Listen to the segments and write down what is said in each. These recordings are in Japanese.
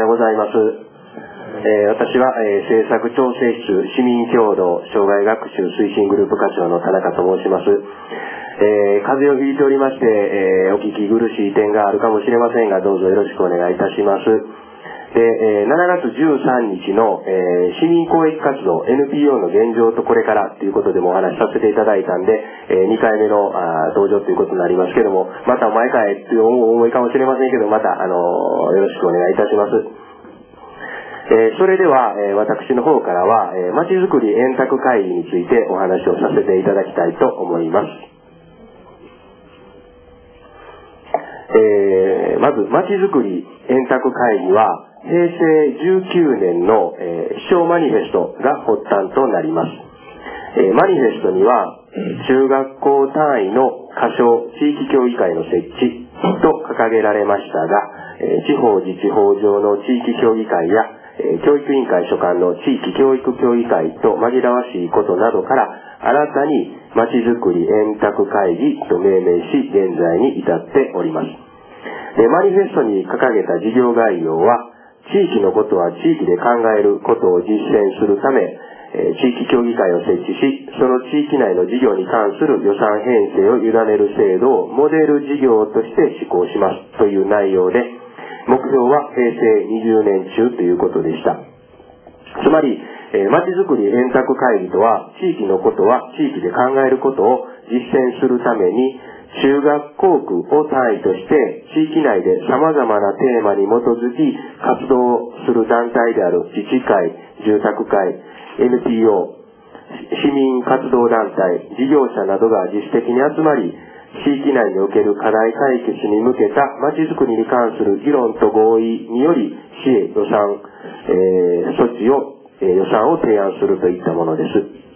ございます。私は、政策調整室市民共同障害学習推進グループ課長の田中と申します。風邪をひいておりまして、お聞き苦しい点があるかもしれませんが、どうぞよろしくお願いいたします。で、7月13日の、市民公益活動 NPO の現状とこれからということでもお話しさせていただいたんで、2回目の登場ということになりますけども、また毎回という思いかもしれませんけど、またよろしくお願いいたします。それでは、私の方からは、まちづくり円卓会議についてお話をさせていただきたいと思います。まず、まちづくり円卓会議は、平成19年の、市長マニフェストが発端となります。マニフェストには、中学校単位の仮称地域協議会の設置と掲げられましたが、地方自治法上の地域協議会や、教育委員会所管の地域教育協議会と紛らわしいことなどから、新たにまちづくり円卓会議と命名し、現在に至っております。マニフェストに掲げた事業概要は、地域のことは地域で考えることを実践するため、地域協議会を設置し、その地域内の事業に関する予算編成を委ねる制度をモデル事業として施行しますという内容で、目標は平成20年中ということでした。つまり、まちづくり円卓会議とは、地域のことは地域で考えることを実践するために、中学校区を単位として地域内で様々なテーマに基づき活動する団体である自治会、住宅会、NPO、市民活動団体、事業者などが自主的に集まり、地域内における課題解決に向けたまちづくりに関する議論と合意により市へ予算、予算を提案するといったものです。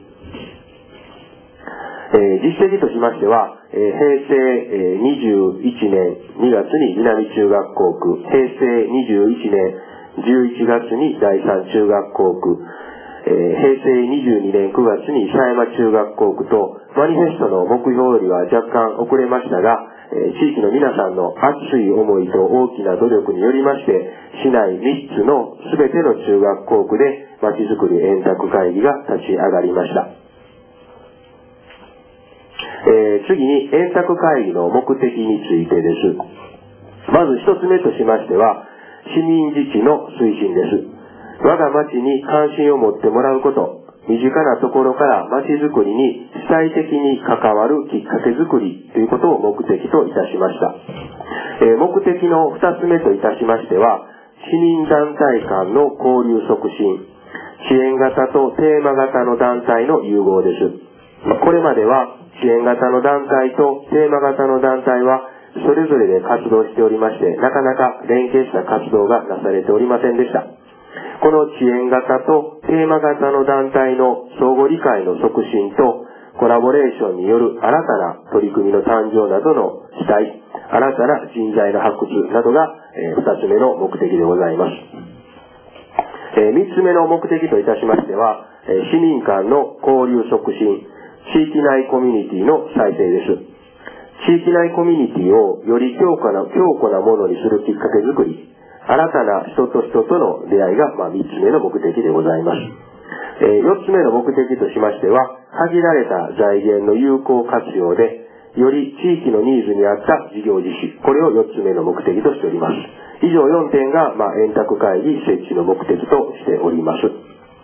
実績としましては、平成21年2月に南中学校区、平成21年11月に第3中学校区、平成22年9月に狭山中学校区と、マニフェストの目標よりは若干遅れましたが、地域の皆さんの熱い思いと大きな努力によりまして、市内3つの全ての中学校区でまちづくり円卓会議が立ち上がりました。次に円卓会議の目的についてです。まず一つ目としましては、市民自治の推進です。我が町に関心を持ってもらうこと、身近なところから町づくりに主体的に関わるきっかけづくりということを目的といたしました。目的の二つ目といたしましては、市民団体間の交流促進、支援型とテーマ型の団体の融合です。これまでは支援型の団体とテーマ型の団体はそれぞれで活動しておりまして、なかなか連携した活動がなされておりませんでした。この支援型とテーマ型の団体の相互理解の促進とコラボレーションによる新たな取り組みの誕生などの期待、新たな人材の発掘などが2つ目の目的でございます。3つ目の目的といたしましては、市民間の交流促進、地域内コミュニティの再生です。地域内コミュニティをより強固なものにするきっかけづくり、新たな人と人との出会いが3つ目の目的でございます。4つ目の目的としましては、限られた財源の有効活用で、より地域のニーズに合った事業実施、これを4つ目の目的としております。以上4点が、円卓会議設置の目的としております。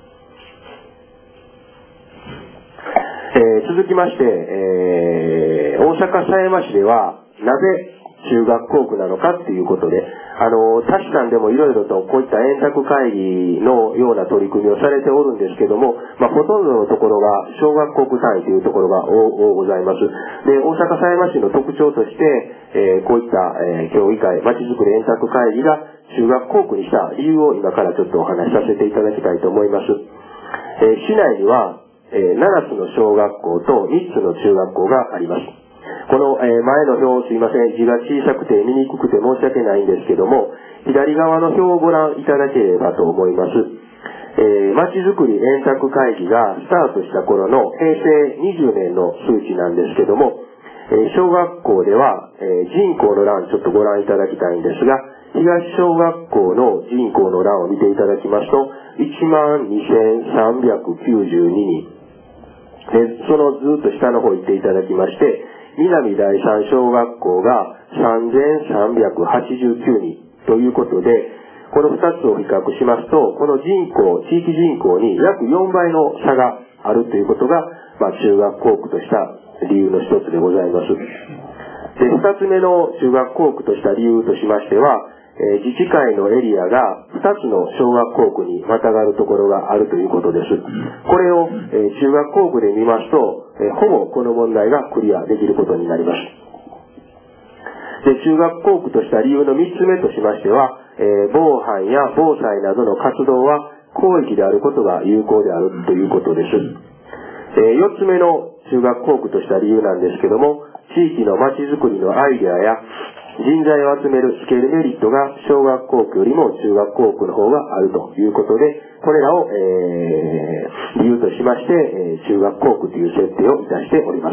続きまして、大阪狭山市ではなぜ中学校区なのかっていうことで、他市間でもいろいろとこういった円卓会議のような取り組みをされておるんですけども、ほとんどのところが小学校区単位というところがございます。で、大阪狭山市の特徴として、こういった、協議会、まちづくり円卓会議が中学校区にした理由を今からちょっとお話しさせていただきたいと思います。市内には7つの小学校と3つの中学校があります。この前の表、すいません、字が小さくて見にくくて申し訳ないんですけども、左側の表をご覧いただければと思います。まちづくり円卓会議がスタートした頃の平成20年の数値なんですけども、小学校では人口の欄ちょっとご覧いただきたいんですが、 東小学校の人口の欄を見ていただきますと、12,392人。で、そのずっと下の方行っていただきまして、南第三小学校が3,389人ということで、この2つを比較しますと、この地域人口に約4倍の差があるということが、中学校区とした理由の一つでございます。で、2つ目の中学校区とした理由としましては、自治会のエリアが2つの小学校区にまたがるところがあるということです。これを、中学校区で見ますと、ほぼこの問題がクリアできることになります。で、中学校区とした理由の3つ目としましては、防犯や防災などの活動は公益であることが有効であるということです。4つ目の中学校区とした理由なんですけども、地域のまちづくりのアイデアや人材を集めるスケールメリットが小学校区よりも中学校区の方があるということで、これらを、理由としまして、中学校区という設定をいたしております。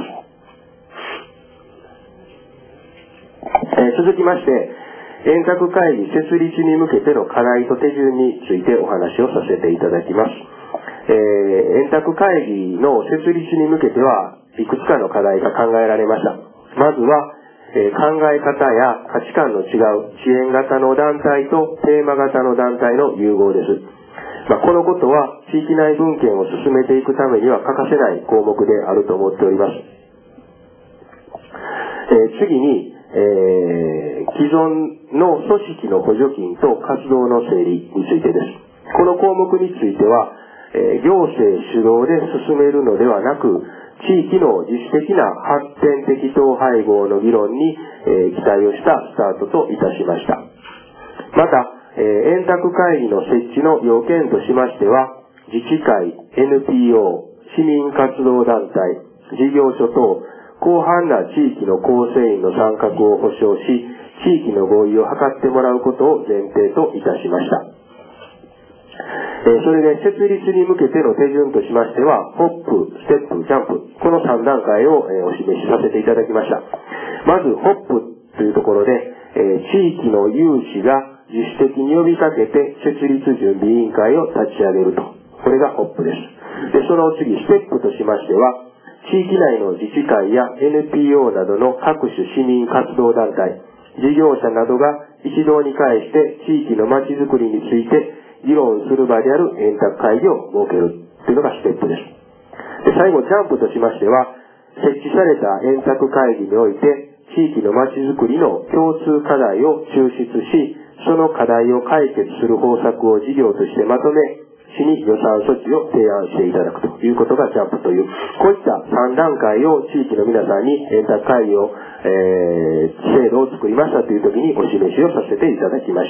続きまして、円卓会議設立に向けての課題と手順についてお話をさせていただきます。円卓会議の設立に向けてはいくつかの課題が考えられました。まずは、考え方や価値観の違う支援型の団体とテーマ型の団体の融合です。このことは地域内分権を進めていくためには欠かせない項目であると思っております。次に、既存の組織の補助金と活動の整理についてです。この項目については、行政主導で進めるのではなく、地域の自主的な発展的統廃合の議論に、期待をしたスタートといたしました。また、円卓会議の設置の要件としましては、自治会、NPO、市民活動団体、事業所等、広範な地域の構成員の参画を保障し、地域の合意を図ってもらうことを前提といたしました。それで設立に向けての手順としましては、ホップ、ステップ、ジャンプ、この3段階をお示しさせていただきました。まず、ホップというところで、地域の有志が自主的に呼びかけて設立準備委員会を立ち上げると。これがホップです。で、その次、ステップとしましては、地域内の自治会や NPO などの各種市民活動団体、事業者などが一堂に会して地域のまちづくりについて議論する場である円卓会議を設けるというのがステップです。で、最後、ジャンプとしましては、設置された円卓会議において地域のまちづくりの共通課題を抽出し、その課題を解決する方策を事業としてまとめ、市に予算措置を提案していただくということがジャンプという、こういった3段階を地域の皆さんに円卓会議を、制度を作りましたという時にお示しをさせていただきました。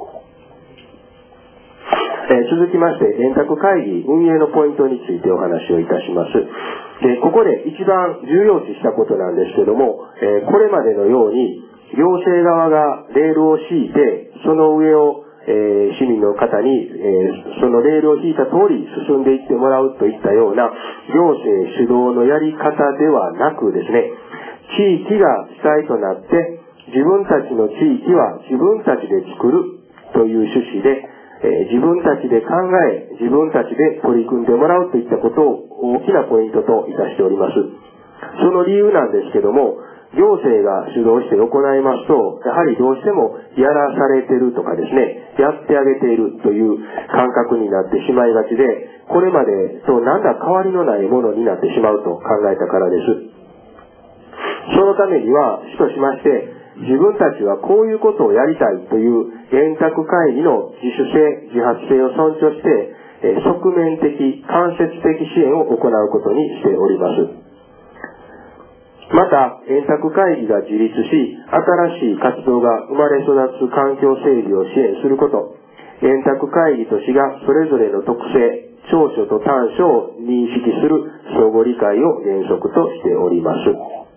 続きまして、円卓会議運営のポイントについてお話をいたします。で、ここで一番重要視したことなんですけども、これまでのように行政側がレールを敷いて、その上を市民の方に、そのレールを引いた通り進んでいってもらうといったような行政主導のやり方ではなくですね、地域が主体となって自分たちの地域は自分たちで作るという趣旨で、自分たちで考え、自分たちで取り組んでもらうといったことを大きなポイントといたしております。その理由なんですけども、行政が主導して行いますと、やはりどうしてもやらされてるとかですね、やってあげているという感覚になってしまいがちで、これまでと何ら変わりのないものになってしまうと考えたからです。そのためには、主としまして、自分たちはこういうことをやりたいという円卓会議の自主性、自発性を尊重して、側面的、間接的支援を行うことにしております。また、円卓会議が自立し、新しい活動が生まれ育つ環境整備を支援すること、円卓会議と市がそれぞれの特性、長所と短所を認識する相互理解を原則としております。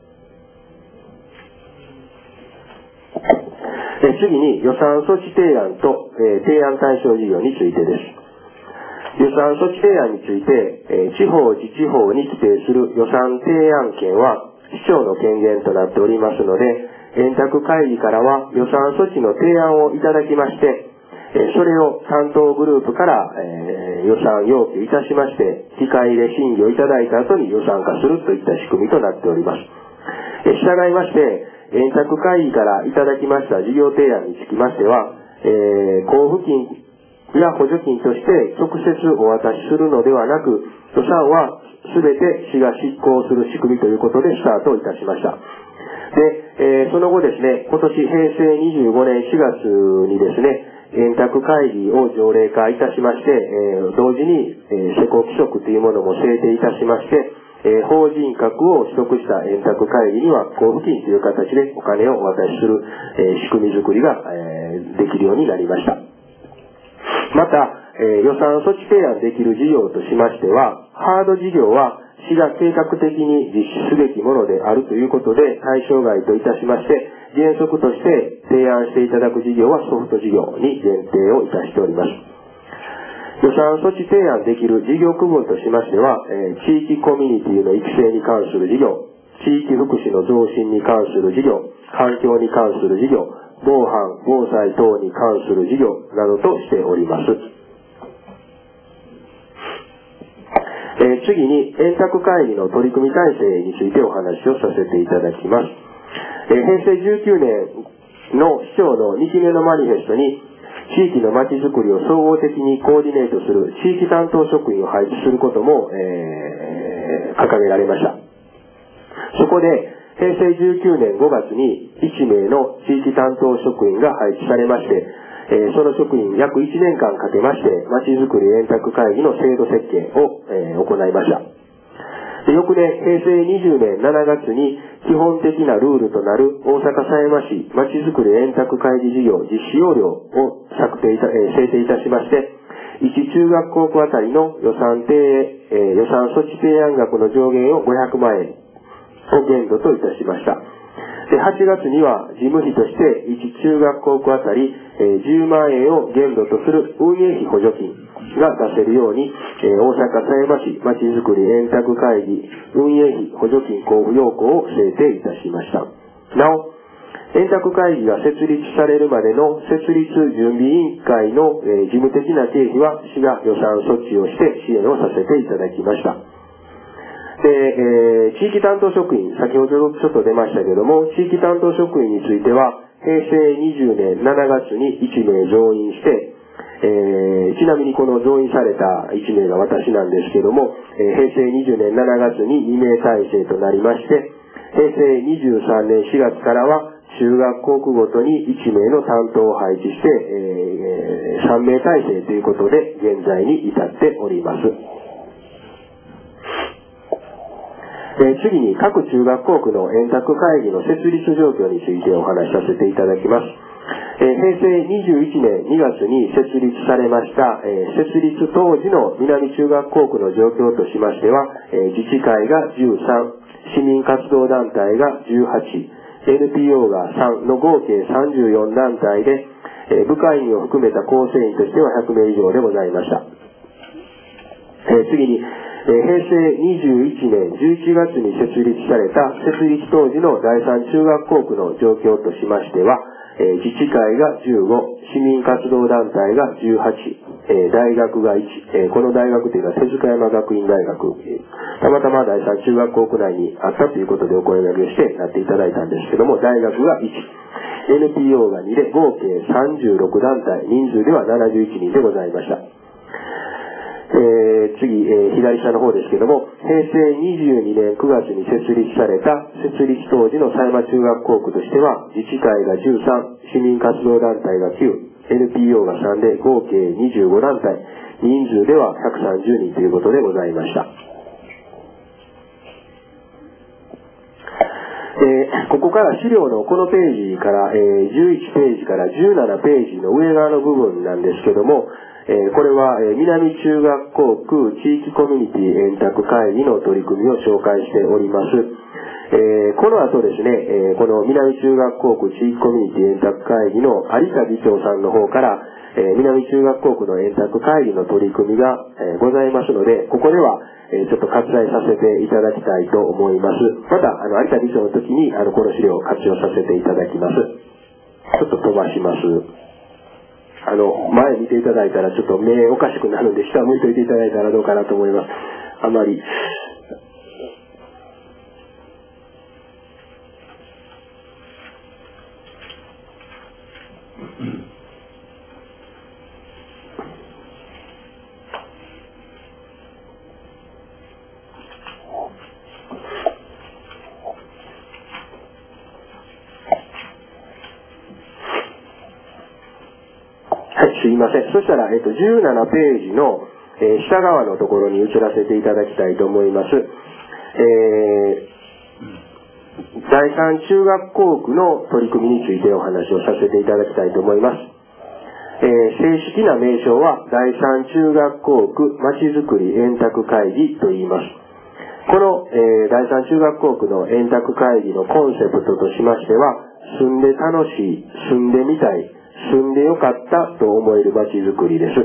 次に予算措置提案と、提案対象事業についてです。予算措置提案について、地方自治法に規定する予算提案権は市長の権限となっておりますので、 円卓会議からは予算措置の提案をいただきまして、それを担当グループから、予算要求いたしまして、議会で審議をいただいた後に予算化するといった仕組みとなっております。従いまして、円卓会議からいただきました事業提案につきましては、交付金や補助金として直接お渡しするのではなく、予算はすべて市が執行する仕組みということでスタートいたしました。で、その後ですね、今年平成25年4月にですね、円卓会議を条例化いたしまして、同時に、施行規則というものも制定いたしまして、法人格を取得した円卓会議には交付金という形でお金をお渡しする、仕組み作りが、できるようになりました。また、予算措置提案できる事業としましては、ハード事業は市が計画的に実施すべきものであるということで対象外といたしまして、原則として提案していただく事業はソフト事業に限定をいたしております。予算措置提案できる事業区分としましては、地域コミュニティの育成に関する事業、地域福祉の増進に関する事業、環境に関する事業、防犯・防災等に関する事業などとしております。次に円卓会議の取り組み体制についてお話をさせていただきます。平成19年の市長の2期目のマニフェストに、地域のまちづくりを総合的にコーディネートする地域担当職員を配置することも、掲げられました。そこで平成19年5月に1名の地域担当職員が配置されまして、その職員約1年間かけましてまちづくり円卓会議の制度設計を、行いました。翌年平成20年7月に基本的なルールとなる大阪狭山市まちづくり円卓会議事業実施要領を制定いたしまして、1中学校区あたりの予算措置提案額の上限を500万円を限度といたしました。で、8月には事務費として1中学校区あたり10万円を限度とする運営費補助金が出せるように、大阪狭山市まちづくり円卓会議運営費補助金交付要項を制定いたしました。なお、円卓会議が設立されるまでの設立準備委員会の、事務的な経費は市が予算措置をして支援をさせていただきました。で、地域担当職員、先ほどちょっと出ましたけども、地域担当職員については、平成20年7月に1名増員して、ちなみにこの増員された1名が私なんですけども、平成20年7月に2名体制となりまして、平成23年4月からは中学校区ごとに1名の担当を配置して、3名体制ということで現在に至っております。次に各中学校区の円卓会議の設立状況についてお話しさせていただきます。平成21年2月に設立されました、設立当時の南中学校区の状況としましては、自治会が13、市民活動団体が18、NPO が3の合計34団体で、部会員を含めた構成員としては100名以上でございました。次に、平成21年11月に設立された設立当時の第3中学校区の状況としましては、自治会が15、市民活動団体が18、大学が1、この大学というのは手塚山学院大学、たまたま第3中学校区内にあったということでお声掛けしてやっていただいたんですけども、大学が1、NPO が2で合計36団体、人数では71人でございました。次、左下の方ですけども、平成22年9月に設立された設立当時の狭山中学校区としては、自治会が13、市民活動団体が9、NPO が3で合計25団体、人数では130人ということでございました。ここから資料のこのページから、11ページから17ページの上側の部分なんですけども、これは南中学校区地域コミュニティ円卓会議の取り組みを紹介しております。この後ですね、この南中学校区地域コミュニティ円卓会議の有田議長さんの方から、 南中学校区の円卓会議の取り組みが、ございますので、ここでは、ちょっと割愛させていただきたいと思います。また、有田理事長の時に、この資料を活用させていただきます。ちょっと飛ばします。前見ていただいたらちょっと目おかしくなるんで、下向いておいていただいたらどうかなと思います。あまり。すいません。そしたら、17ページの、下側のところに移らせていただきたいと思います。第三中学校区の取り組みについてお話をさせていただきたいと思います。正式な名称は第三中学校区まちづくり円卓会議と言います。この、第三中学校区の円卓会議のコンセプトとしましては、住んで楽しい、住んでみたい、住んでよかったと思えるまちづくりです。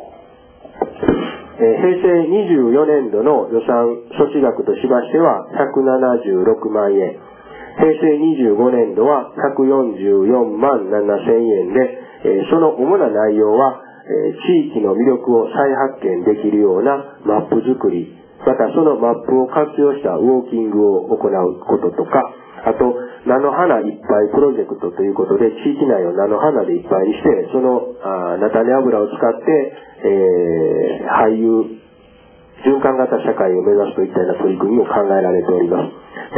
平成24年度の予算措置額としましては176万円。平成25年度は144万7000円で、その主な内容は、地域の魅力を再発見できるようなマップ作り、またそのマップを活用したウォーキングを行うこととか、あと、菜の花いっぱいプロジェクトということで、地域内を菜の花でいっぱいにして、その菜種油を使って、俳優、循環型社会を目指すといったような取り組みも考えられております。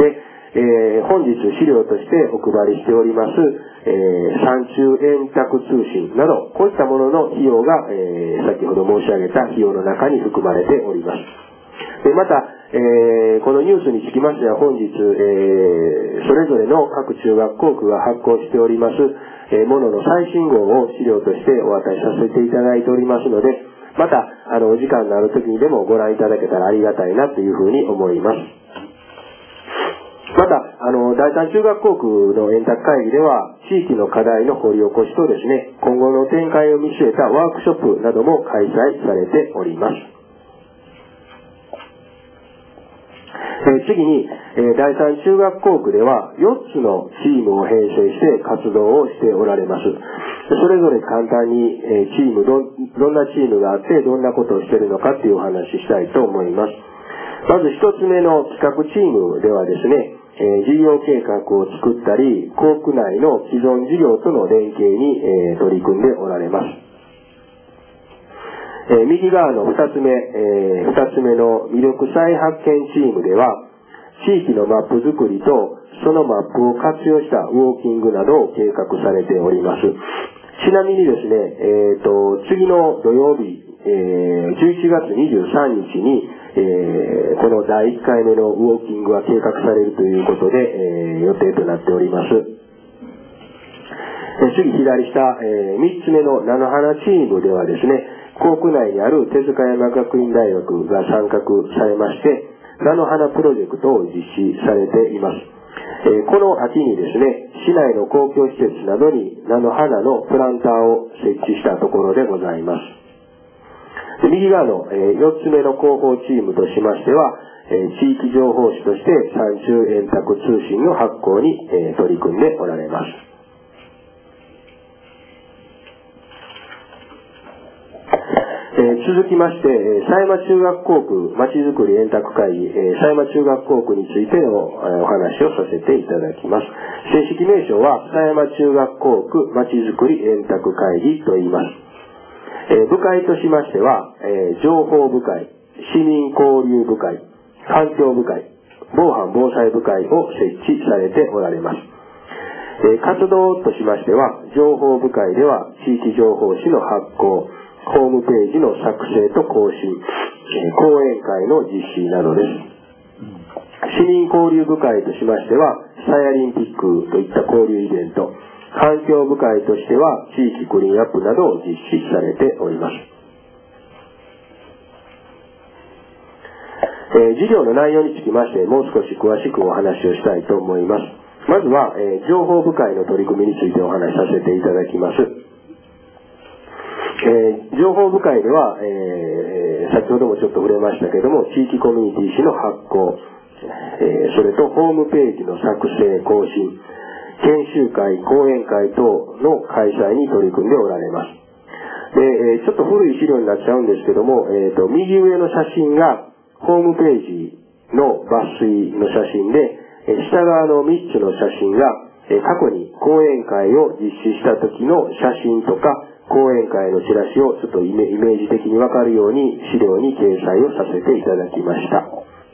で、本日資料としてお配りしております、三中円卓通信など、こういったものの費用が、先ほど申し上げた費用の中に含まれております。また、このニュースにつきましては本日、それぞれの各中学校区が発行しております、ものの最新号を資料としてお渡しさせていただいておりますので、また、お時間のある時にでもご覧いただけたらありがたいなというふうに思います。また、第三中学校区の円卓会議では、地域の課題の掘り起こしとですね、今後の展開を見据えたワークショップなども開催されております。次に、第三中学校区では4つのチームを編成して活動をしておられます。それぞれ簡単にチーム、どんなチームがあってどんなことをしているのかっていうお話ししたいと思います。まず1つ目の企画チームではですね、事業計画を作ったり、校区内の既存事業との連携に取り組んでおられます。右側の2つ目の魅力再発見チームでは、地域のマップ作りとそのマップを活用したウォーキングなどを計画されております。ちなみにですね、次の土曜日、11月23日に、この第1回目のウォーキングが計画されるということで、予定となっております。次左下、3つ目の菜の花チームではですね、校区内にある手塚山学院大学が参画されまして、菜の花プロジェクトを実施されています。この秋にですね、市内の公共施設などに菜の花のプランターを設置したところでございます。右側の4つ目の広報チームとしましては、地域情報誌として三中円卓通信の発行に取り組んでおられます。続きまして、狭山中学校区まちづくり円卓会議、狭山中学校区についてのお話をさせていただきます。正式名称は狭山中学校区まちづくり円卓会議と言います。部会としましては、情報部会、市民交流部会、環境部会、防犯防災部会を設置されておられます。活動としましては、情報部会では地域情報誌の発行、ホームページの作成と更新、講演会の実施などです。市民交流部会としましては、サイアリンピックといった交流イベント、環境部会としては地域クリーンアップなどを実施されております。事業の内容につきましてもう少し詳しくお話をしたいと思います。まずは、情報部会の取り組みについてお話しさせていただきます。 情報部会では、先ほどもちょっと触れましたけども、地域コミュニティ誌の発行、それとホームページの作成更新、研修会講演会等の開催に取り組んでおられます。で、ちょっと古い資料になっちゃうんですけども、右上の写真がホームページの抜粋の写真で、下側の3つの写真が過去に講演会を実施した時の写真とか講演会のチラシをちょっとイメージ的にわかるように資料に掲載をさせていただきました。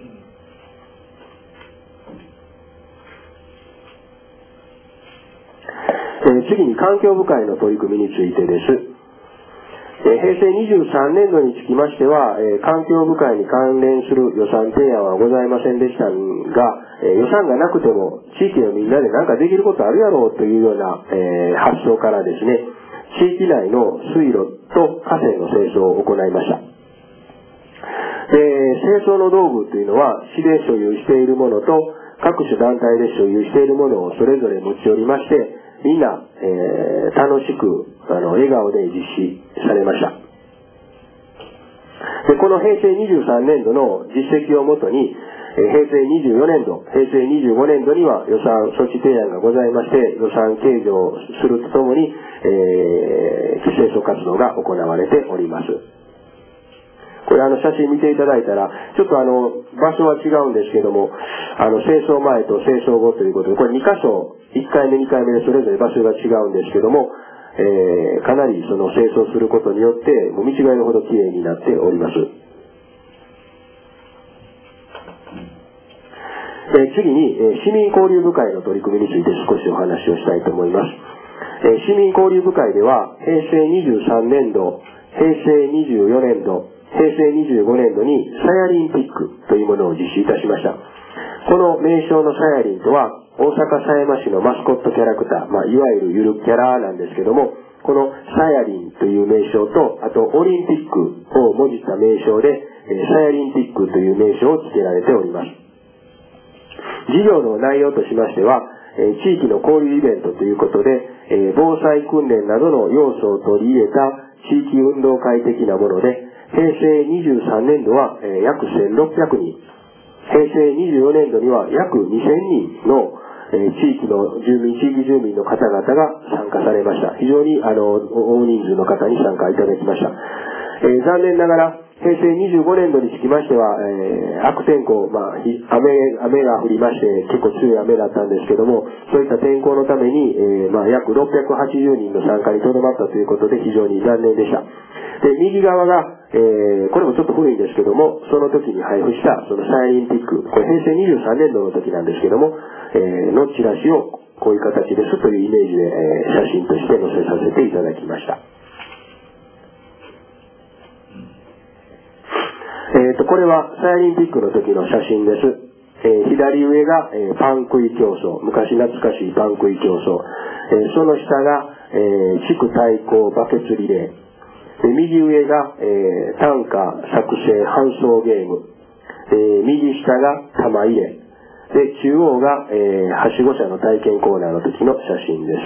次に環境部会の取り組みについてです。平成23年度につきましては、環境部会に関連する予算提案はございませんでしたが、予算がなくても地域のみんなで何かできることあるやろうというような、発想からですね、地域内の水路と河川の清掃を行いました。清掃の道具というのは市で所有しているものと各種団体で所有しているものをそれぞれ持ち寄りまして、みんな、楽しく笑顔で実施されました。で、この平成23年度の実績をもとに、平成24年度、平成25年度には予算措置提案がございまして、予算計上するとともに、清掃活動が行われております。これ写真見ていただいたら、ちょっと場所は違うんですけども、清掃前と清掃後ということで、これ2箇所、1回目2回目でそれぞれ場所が違うんですけども、かなりその清掃することによって、もう見違いのほどきれいになっております。次に、市民交流部会の取り組みについて少しお話をしたいと思います。市民交流部会では、平成23年度、平成24年度、平成25年度にサヤリンピックというものを実施いたしました。この名称のサヤリンとは、大阪狭山市のマスコットキャラクター、いわゆるゆるキャラなんですけども、このサヤリンという名称と、あとオリンピックをもじった名称で、サヤリンピックという名称を付けられております。事業の内容としましては、地域の交流イベントということで、防災訓練などの要素を取り入れた地域運動会的なもので、平成23年度は約1600人、平成24年度には約2000人の地域住民の方々が参加されました。非常に大人数の方に参加いただきました。残念ながら平成25年度につきましては、悪天候、雨が降りまして結構強い雨だったんですけども、そういった天候のために、約680人の参加にとどまったということで非常に残念でした。で、右側が、これもちょっと古いんですけども、その時に配布したそのサイリンピック、これ平成23年度の時なんですけども、のチラシをこういう形ですというイメージで、写真として載せさせていただきました。これはサイリンピックの時の写真です。左上が、パン食い競争、昔懐かしいパン食い競争、その下が、地区対抗バケツリレー、右上が、短歌作成搬送ゲーム、右下が玉入れで、中央が、はしご車の体験コーナーの時の写真です。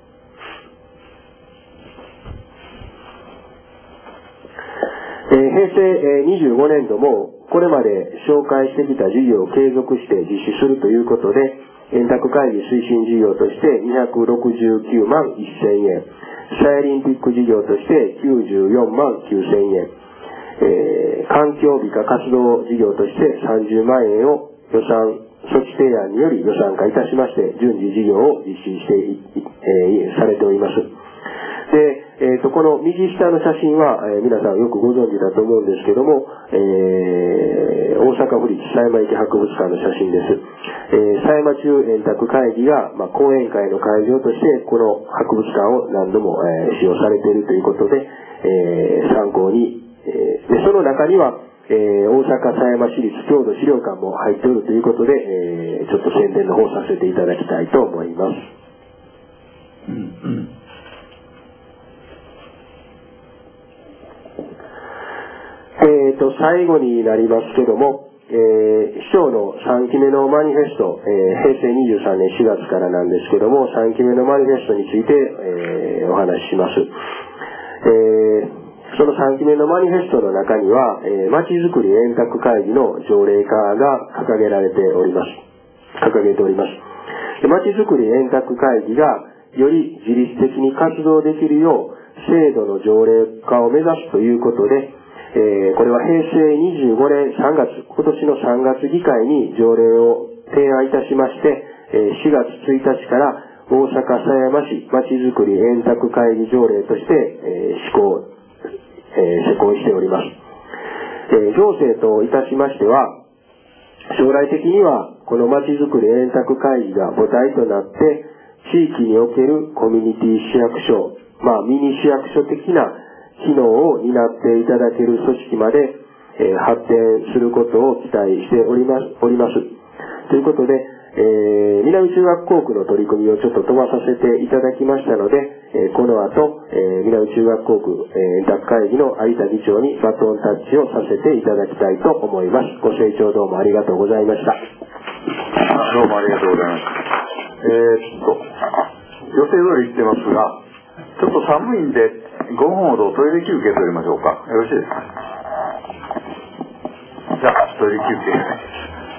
平成25年度もこれまで紹介してきた事業を継続して実施するということで、円卓会議推進事業として269万1000円、サイリンピック事業として94万9000円、環境美化活動事業として30万円を予算措置提案により予算化いたしまして順次事業を実施してされております。で、この右下の写真は、皆さんよくご存知だと思うんですけども、大阪府立狭山池博物館の写真です。狭山中円卓会議が、講演会の会場としてこの博物館を何度も、使用されているということで、参考に、でその中には、大阪狭山市立郷土資料館も入っているということで、ちょっと宣伝の方させていただきたいと思います。最後になりますけども、市長の3期目のマニフェスト、平成23年4月からなんですけども、3期目のマニフェストについて、お話しします。 その3期目のマニフェストの中には、まちづくり円卓会議の条例化が掲げております。まちづくり円卓会議がより自律的に活動できるよう制度の条例化を目指すということで、これは平成25年3月、今年の3月議会に条例を提案いたしまして、4月1日から大阪狭山市まちづくり円卓会議条例として、施行しております。行政といたしましては、将来的にはこのまちづくり円卓会議が母体となって、地域におけるコミュニティ市役所、ミニ市役所的な機能を担っていただける組織まで、発展することを期待しております。ということで、南中学校区の取り組みをちょっと飛ばさせていただきましたので、この後、南中学校区円卓会議の有田議長にバトンタッチをさせていただきたいと思います。ご清聴どうもありがとうございました。 どうもありがとうございます。予定通り言ってますが、ちょっと寒いんで5分ほどトイレ休憩取りましょうか。よろしいですか。じゃあトイレ休憩。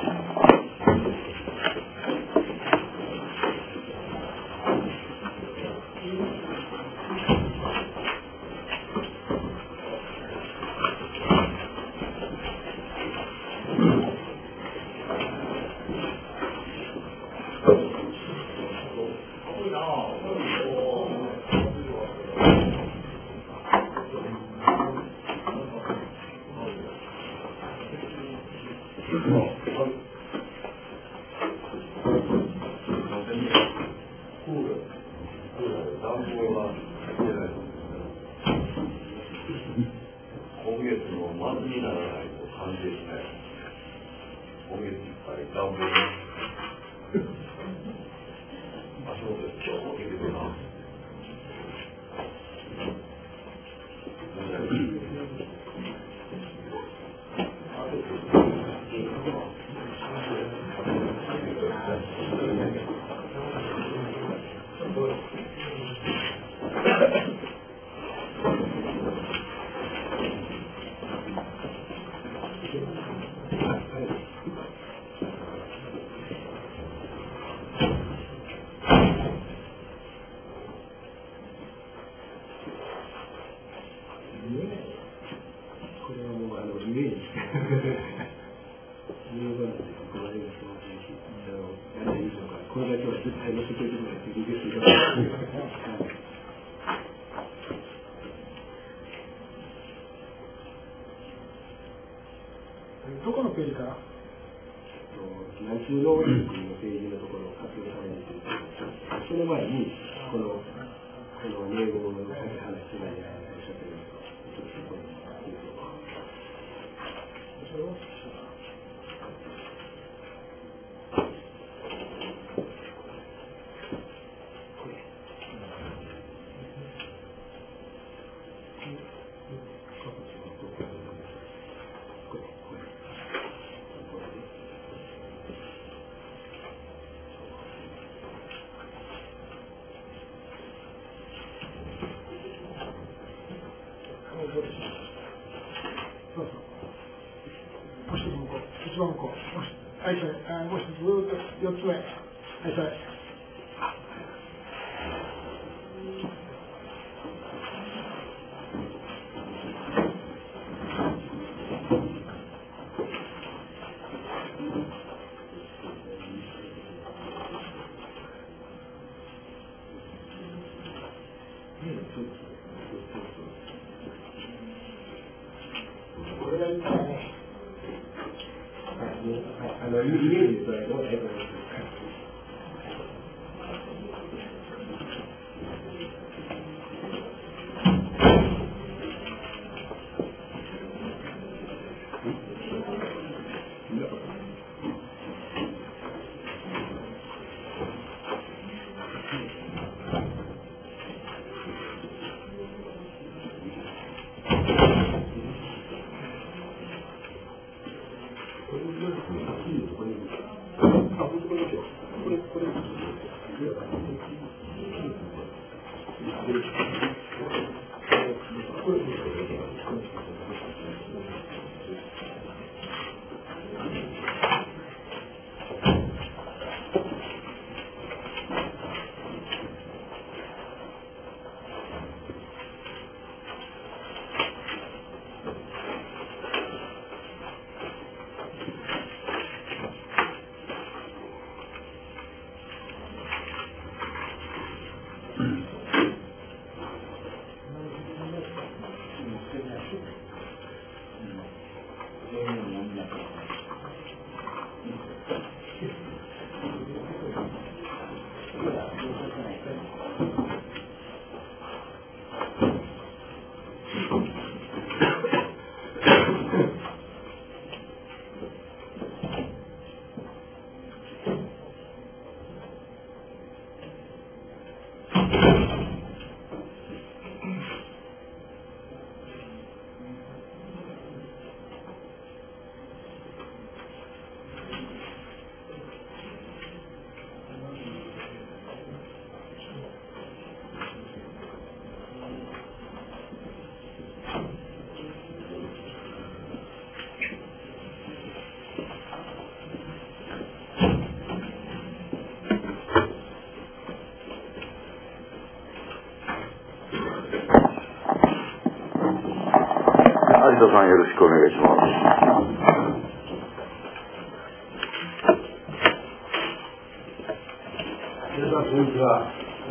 どこのページから？南中農園のページのところを活用されるということで、その前にこの名簿の話しないでおっしゃってるんですが、ちょっとこれそれを一番向こう、はい、もう一つずっと4つ目、はい、それ。これがいいからね。イメージで捉えてもらえばいいと思います。これ有田さんよろしくお願いします。 皆さん、こんにちは。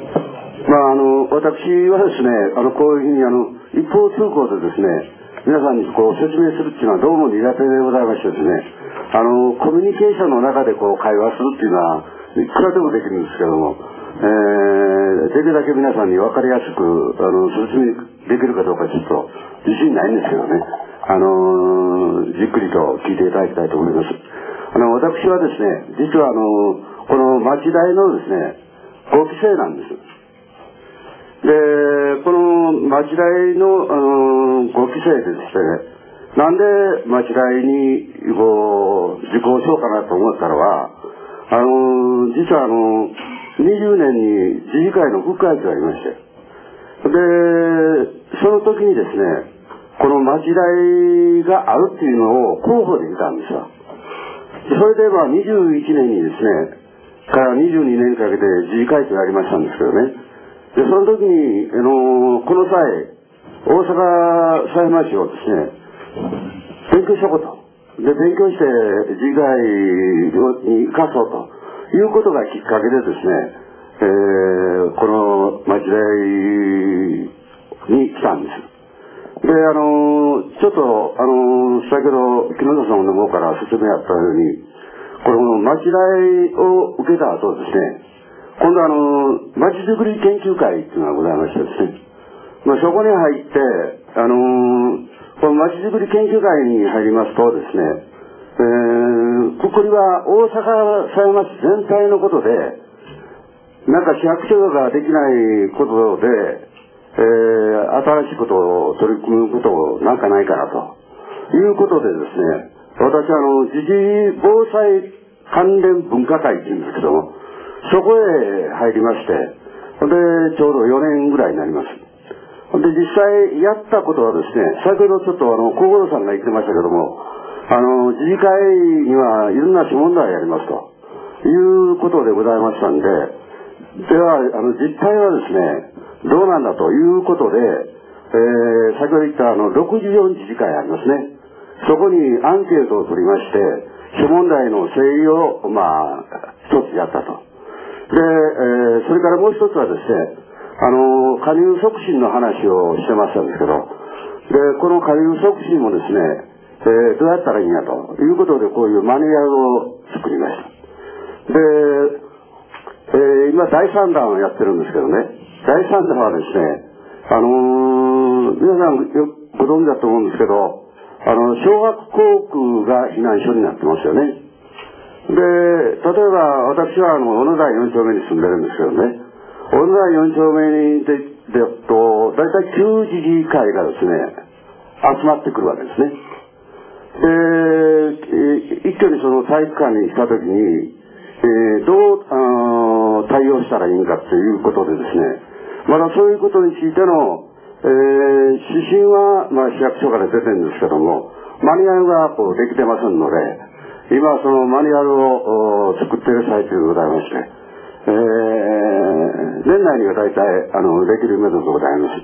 私はですね、こういうふうに一方通行でですね、皆さんにこう説明するっていうのはどうも苦手でございましてですね、コミュニケーションの中でこう会話するっていうのはいくらでもできるんですけども、できるだけ皆さんに分かりやすく説明できるかどうかちょっと自信ないんですけどね、じっくりと聞いていただきたいと思います。私はですね、実はこの町大のですね、5期生なんです。で、この町大の5期生でですね、なんで町大に受講しようかなと思ったのは、実は20年に自治会の副会長がありまして、で、その時にですね、この町大があるっていうのを候補で見たんですよ。それで21年にですね、から22年にかけて自治会長やりましたんですけどね。で、その時に、この際、大阪狭山市をですね、勉強しとこうと。で、勉強して自治会に生かそうということがきっかけでですね、この町大に来たんです。で、ちょっと、先ほど木下さんの方から説明あったように、この町大を受けた後ですね、今度町づくり研究会っていうのがございましてですね、そこに入って、この町づくり研究会に入りますとですね、ここには大阪狭山市全体のことで、なんか市役所ができないことで、新しいことを取り組むことをなんかないかなということでですね、私自治防災関連分科会っていうんですけども、そこへ入りまして、で、ちょうど4年ぐらいになります。で、実際やったことはですね、先ほどちょっと小五郎さんが言ってましたけども、自治会にはいろんな諸問題やりますということでございましたんで、では、実態はですね、どうなんだということで、先ほど言った64自治会ありますね。そこにアンケートを取りまして、諸問題の整理を、一つやったと。で、それからもう一つはですね、加入促進の話をしてましたんですけど、で、この加入促進もですね、どうやったらいいんやということで、こういうマニュアルを作りました。で、今第3弾をやってるんですけどね、第3弾はですね、皆さんご存知だと思うんですけど、小学校区が避難所になってますよね。で、例えば私は小野台4丁目に住んでるんですけどね、小野台4丁目にだと、だいたい9自治会がですね、集まってくるわけですね。で、一挙にその体育館に来たときに、どう対応したらいいんかということでですね、まだそういうことについての、指針は、市役所から出てるんですけども、マニュアルがこうできてませんので、今そのマニュアルを作っている最中でございまして、年内には大体できるめどでございます。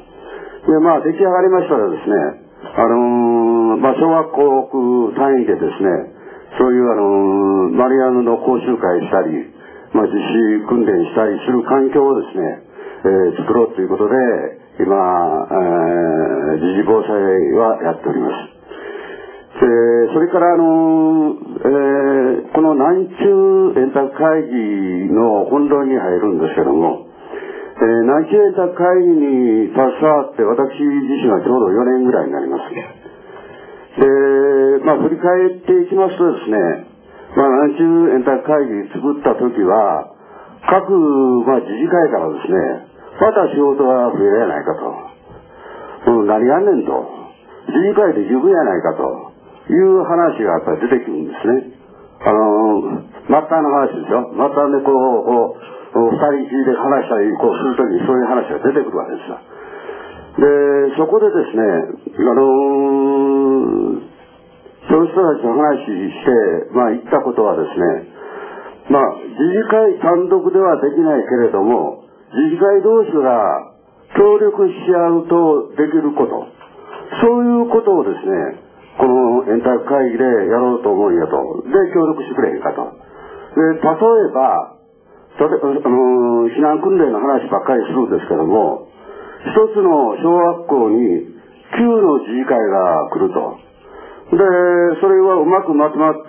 で、出来上がりましたらですね、小学校区単位でですね、そういうマニュアルの講習会したり、実施訓練したりする環境をですね、作ろうということで、今、自治防災はやっております。それから、この南中円卓会議の本論に入るんですけども、南中円卓会議に携わって私自身はちょうど4年ぐらいになります。で、振り返っていきますとですね、南中円卓会議作った時は、各、自治会からですね、また仕事が増えやないかと。何やんねんと。自治会で十分やないかという話がやっぱり出てくるんですね。末端の話ですよ。末端で二人きりで話したりするときにそういう話が出てくるわけですよ。で、そこでですね、そういう人たちと話して、言ったことはですね、自治会単独ではできないけれども、自治会同士が協力し合うとできること、 そういうことをですね、この円卓会議でやろうと思うんやと。で、協力してくれへんかと。で、例えば、避難訓練の話ばっかりするんですけども、一つの小学校に9の自治会が来ると。で、それはうまくまとまって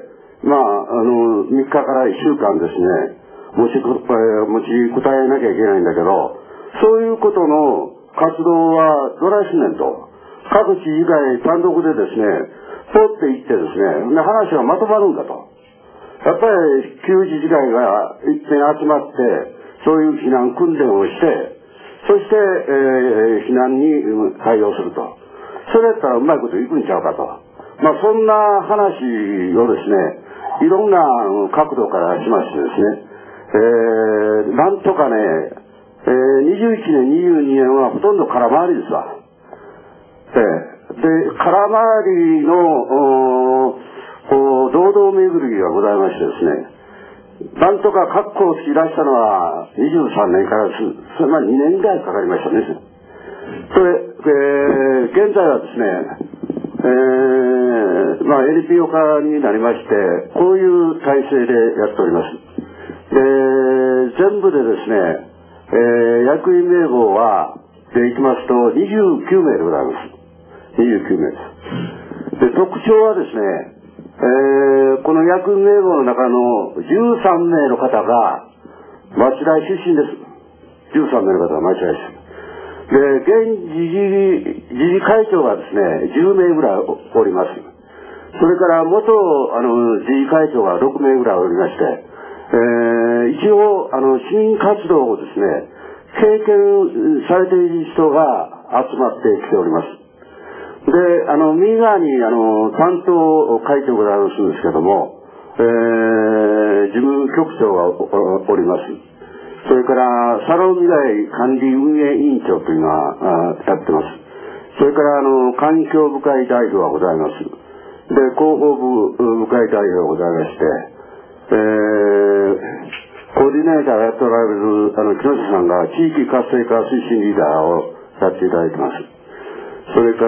、3日から1週間ですね、持ちこたえなきゃいけないんだけど、そういうことの活動はどないすんねんと。各自治会単独でですね、ポって行ってですね、で話がまとまるんだと。やっぱり旧自治会が一遍集まって、そういう避難訓練をして、そして、避難に対応すると。それやったらうまいこといくんちゃうかと。そんな話をですね、いろんな角度からしましてですね、なんとかね、21年、22年はほとんど空回りですわ。で、空回りの、堂々巡りがございましてですね、なんとか確保を突き出したのは23年からです。それ2年ぐらいかかりましたね。それ、現在はですね、NPO 化になりまして、こういう体制でやっております。全部でですね、役員名簿は、でいきますと29名でございます。29名です。で、特徴はですね、この役員名簿の中の13名の方が町大出身です。13名の方が町大出身。で、現自治会長がですね、10名ぐらいおります。それから元自治会長が6名ぐらいおりまして、一応市民活動をですね、経験されている人が集まってきております。で、右側に担当会長がございますんですけども、事務局長がおります。それからサロン未来管理運営委員長というのはやってます。それから環境部会代表がございます。で、広報部会代表がございまして、コーディネーターをやっておられる木下さんが地域活性化推進リーダーをやっていただいてます。それから、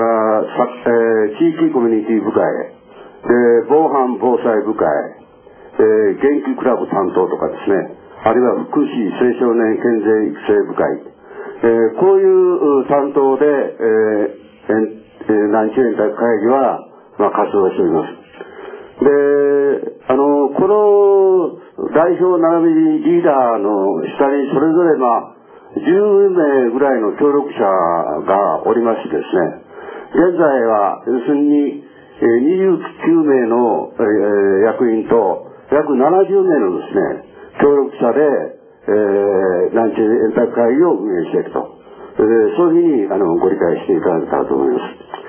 地域コミュニティ部会、防犯防災部会、元気クラブ担当とかですね、あるいは福祉青少年健全育成部会、こういう担当で、南中円卓会議は、活動しております。で、この代表並びにリーダーの下にそれぞれ10名ぐらいの協力者がおりましてですね、現在は要するに29名の役員と約70名のですね、協力者で南中円卓会議を運営していくと。そういうふうにご理解していただけたらと思います。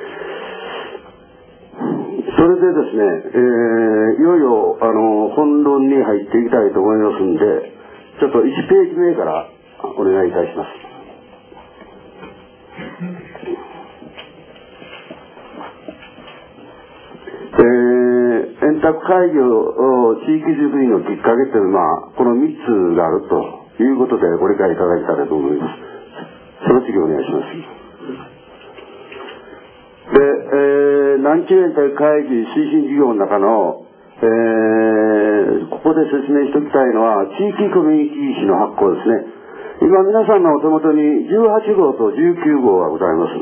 それでですね、いよいよ本論に入っていきたいと思いますんで、ちょっと1ページ目からお願いいたします。円卓会議を地域づくりのきっかけというのはこの3つがあるということでご理解いただけたらと思います。その次お願いします。で、南中円卓会議推進事業の中の、ここで説明しておきたいのは地域コミュニティ誌の発行ですね。今皆さんのお手元に18号と19号がございます。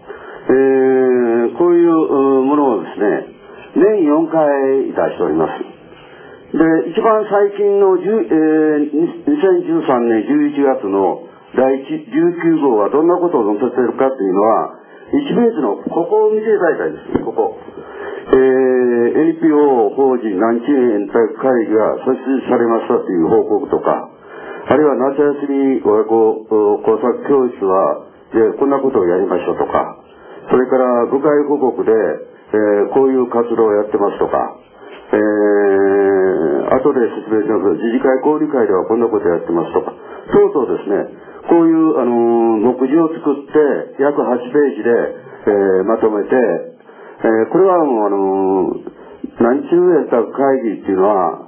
こういうものをですね、年4回出しております。で、一番最近の2013年11月の第19号はどんなことを載せているかというのは、1ページのここを見ていただきたいです。ここ。NPO 法人南中円卓会議が設立されましたという報告とか、あるいは夏休み親子工作教室はこんなことをやりましょうとか、それから部会報告で、こういう活動をやってますとか、後で説明しますが、自治会交流会ではこんなことやってますとか、等々ですね、こういう目次を作って約8ページで、まとめて、これはもう南中円卓会議っていうのは、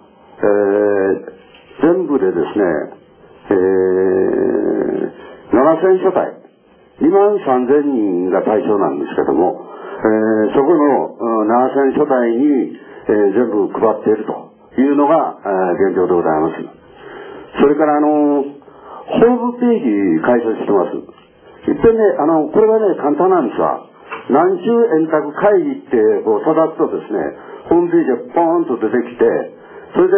全部でですね、7000世帯 23,000人が対象なんですけども、そこの7000所帯に、全部配っているというのが、現状でございます。それからホームページ開設してます。一遍ね、これはね、簡単なんですが、南中円卓会議ってこう叩くとですね、ホームページがポーンと出てきて、それで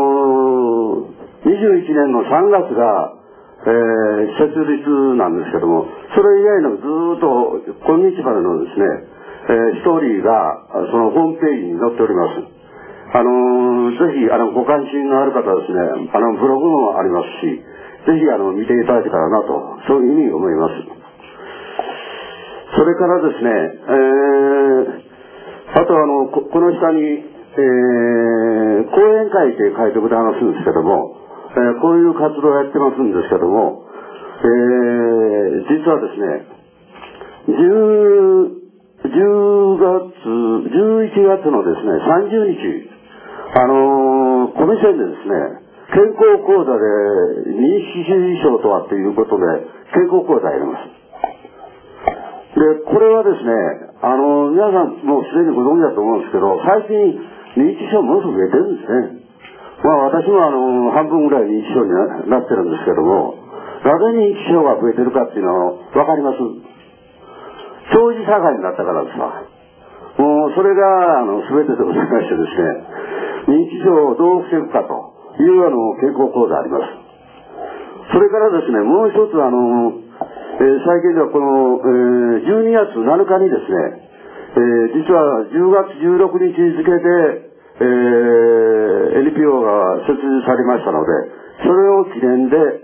21年の3月が、設立なんですけども、それ以外のずーっと今日までのですね、ストーリーがそのホームページに載っております。ぜひご関心のある方はですね、ブログもありますし、ぜひ見ていただけたらなと、そういうふうに思います。それからですね、あとこの下に、講演会って書いてございますんですけども、こういう活動をやってますんですけども、実はですね、11月のですね、30日、コミセンでですね、健康講座で認識主義症とはということで、健康講座やります。で、これはですね、皆さんもうすでにご存知だと思うんですけど、最近認知症ものすごく増えてるんですね。まあ私も半分ぐらい認知症になってるんですけども、なぜ認知症が増えてるかっていうのはわかります？長寿社会になったからですわ。もうそれが全てでございましてですね、認知症をどう防ぐかという健康講座あります。それからですね、もう一つ最近ではこの、12月7日にですね、実は10月16日付で、NPO が設立されましたので、それを記念で、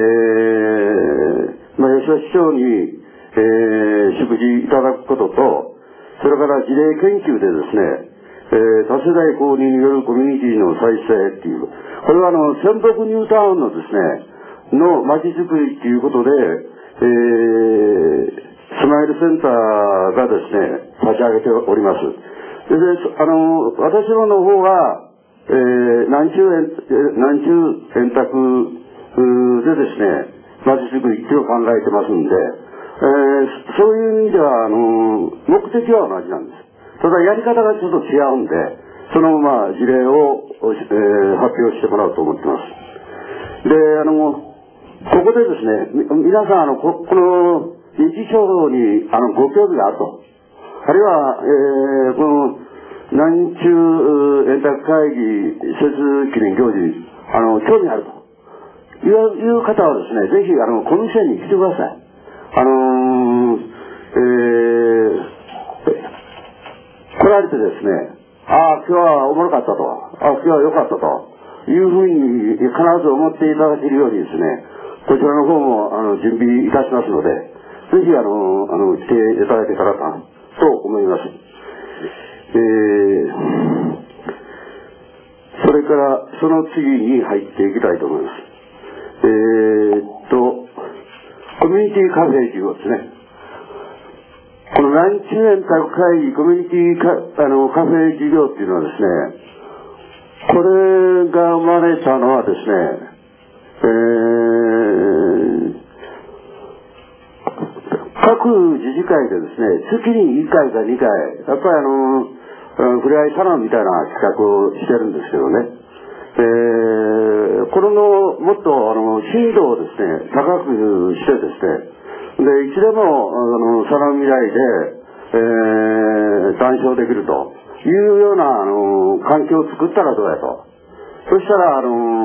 吉田市長に、祝辞いただくことと、それから事例研究でですね、多世代公認によるコミュニティの再生っていう、これは仙北ニュータウンのですね、の街づくりっていうことで、スマイルセンターがですね、立ち上げております。で、私の方が、南中円卓でですね、街づくりっていうのを考えてますんで、そういう意味では、目的は同じなんです。ただやり方がちょっと違うんで、そのまま事例を、発表してもらおうと思ってます。で、ここでですね、皆さん、この認知症にご興味があると。あるいは、この南中円卓会議設立記念行事、興味あるという方はですね、ぜひコミセンに来てください。来られてですね、今日はおもろかったと、今日は良かったというふうに必ず思っていただけるようにですね、こちらの方も準備いたしますので、ぜひ来ていただけたらと思います。それからその次に入っていきたいと思います。コミュニティカフェ事業ですね。この南中円卓会議コミュニティカフェ事業っていうのはですね、これが生まれたのはですね、各自治会でですね、月に1回か2回、やっぱりふれあいサロンみたいな企画をしてるんですけどね、これのもっと頻度をですね、高くしてですね、で、いつでもサロン未来で、談笑できるというような環境を作ったらどうやと。そしたら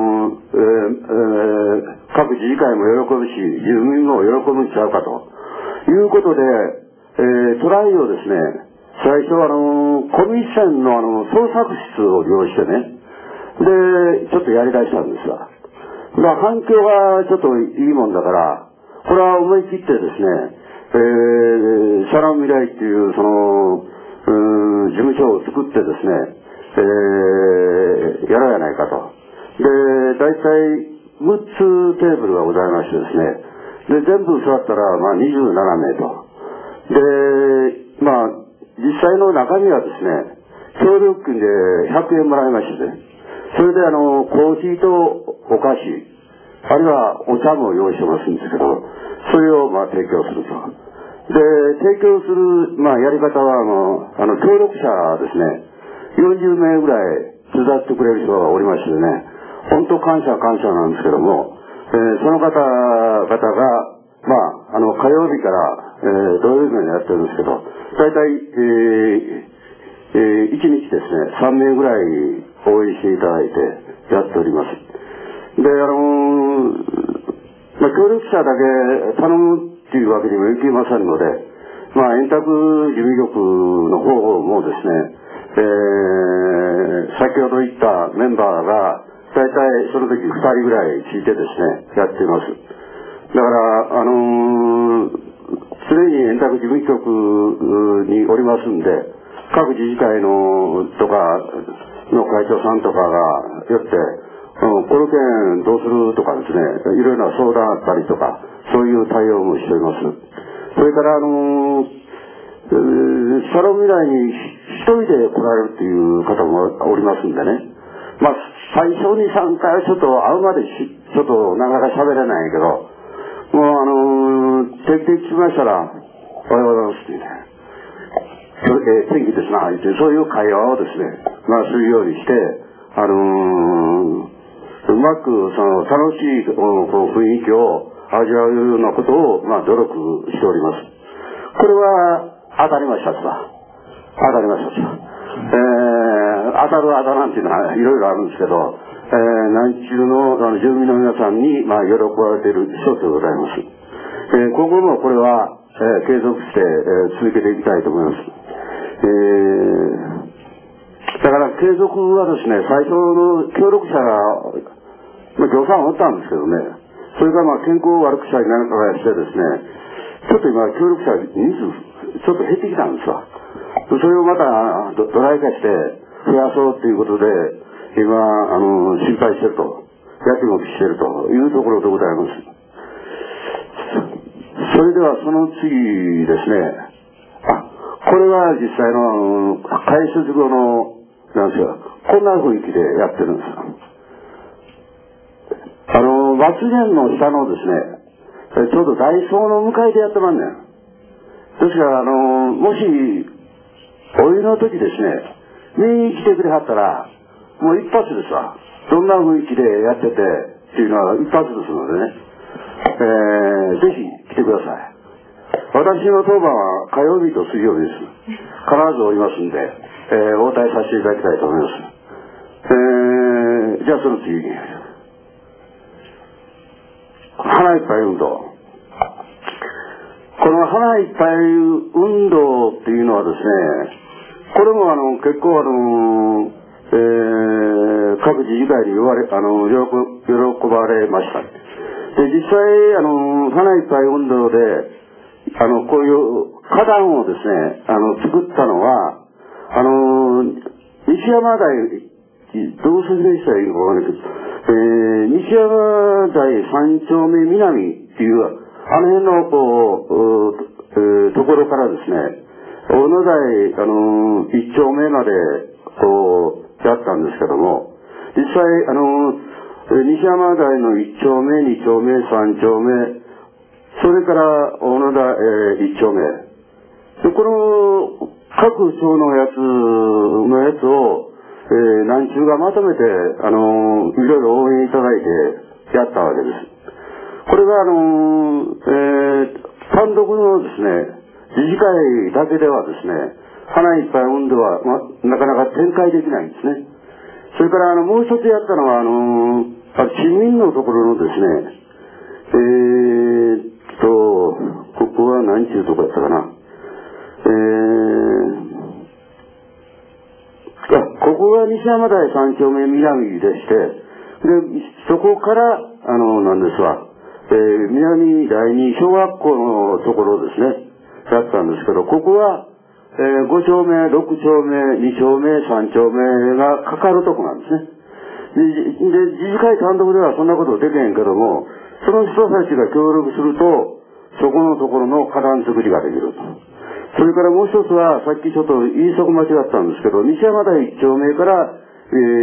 各自治会も喜ぶし、住民も喜ぶんちゃうかということで、トライをですね、最初コミセンの創作室を利用してね、で、ちょっとやり出したんですが、反響がちょっといいもんだから、これは思い切ってですね、サロン未来っていう事務所を作ってですね、やろうやないかと。で、大体6つテーブルがございましてですね、で、全部座ったら27名と。で、実際の中身はですね、協力金で100円もらいましてね、それでコーヒーとお菓子、あるいはお茶も用意してますんですけど、 それを提供すると。で、提供する、やり方は、協力者ですね、40名ぐらい手伝ってくれる人がおりましてね、本当感謝なんですけども、その方々が、火曜日から、土曜日までやってるんですけど、大体、1日ですね、3名ぐらい応援していただいてやっております。で、協力者だけ頼むっていうわけにもいきませんので、円卓事務局の方もですね、先ほど言ったメンバーが、大体その時2人ぐらいついてですね、やっています。だから、常に円卓事務局におりますんで、各自治会のとかの会長さんとかがよって、この件どうするとかですね、いろいろな相談あったりとか、そういう対応もしております。それから、サロン未来に一人で来られるっていう方もおりますんでね。最初に3回はちょっと会うまでちょっとなかなか喋れないけど、もう定期的に来ましたら、おはようございますってね。天気ですな、ってそういう会話をですね、するようにして、うまく楽しい雰囲気を味わうようなことを、努力しております。これは当たりましたさ。当たりましたさ。当たるなんていうのはいろいろあるんですけど、南中の住民の皆さんに、喜ばれている一つでございます。今後もこれは、継続して、続けていきたいと思います。だから継続はですね、最初の協力者が、協賛をおったんですけどね、それが健康悪くしたりなんかがしてですね、ちょっと今協力者人数ちょっと減ってきたんですわ。それをまたドライ化して増やそうということで、今、心配してると、やきもきしてるというところでございます。それではその次ですね、これは実際の開設後の、なんですが、こんな雰囲気でやってるんです。松園の下のですね、ちょうどダイソーの向かいでやってまんねん。ですから、もし、お湯の時ですね、見に来てくれはったら、もう一発ですわ。どんな雰囲気でやっててっていうのは一発ですのでね、ぜひ来てください。私の当番は火曜日と水曜日です。必ずおりますんで、応対させていただきたいと思います。じゃあその次。花いっぱい運動。この花いっぱい運動っていうのはですね、これも結構各自治会に喜ばれました。で、実際花いっぱい運動でこういう花壇をですね作ったのは西山台、どう説明したらいいのかわからないけど、西山台3丁目南っていう辺のところからですね、大野台1丁目までやったんですけども、実際西山台の1丁目、2丁目、3丁目、それから大野台1丁目で、この各町のやつを南中がまとめていろいろ応援いただいてやったわけです。これが単独のですね自治会だけではですね、花いっぱい運動は、なかなか展開できないんですね。それからもう一つやったのは市民のところのですね、ここは何ちゅうとこやったかな。ここが西山台3丁目南でして、で、そこから、なんですわ、南第二小学校のところですね、やったんですけど、ここは、5丁目、6丁目、2丁目、3丁目がかかるとこなんですね。で、自治会単独ではそんなことできへんけども、その人たちが協力すると、そこのところの花壇作りができると。それからもう一つは、さっきちょっと言い損間違ったんですけど、西山台1丁目から、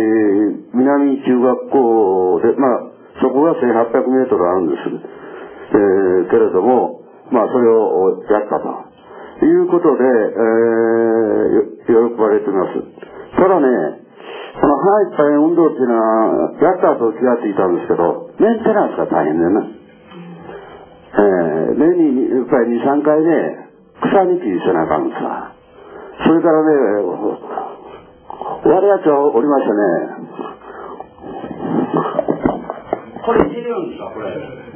南中学校で、そこが1800メートルあるんです。 けれども、まあそれをやったということで、喜ばれています。ただね、この花いっぱい運動っていうのは、やった後気がついたんですけど、メンテナンスが大変だよね。年にやっぱり2、3回ね、草抜きせなあかんんですわ。それからね、悪いやつはおりましたね。これ入れるんですか、これ。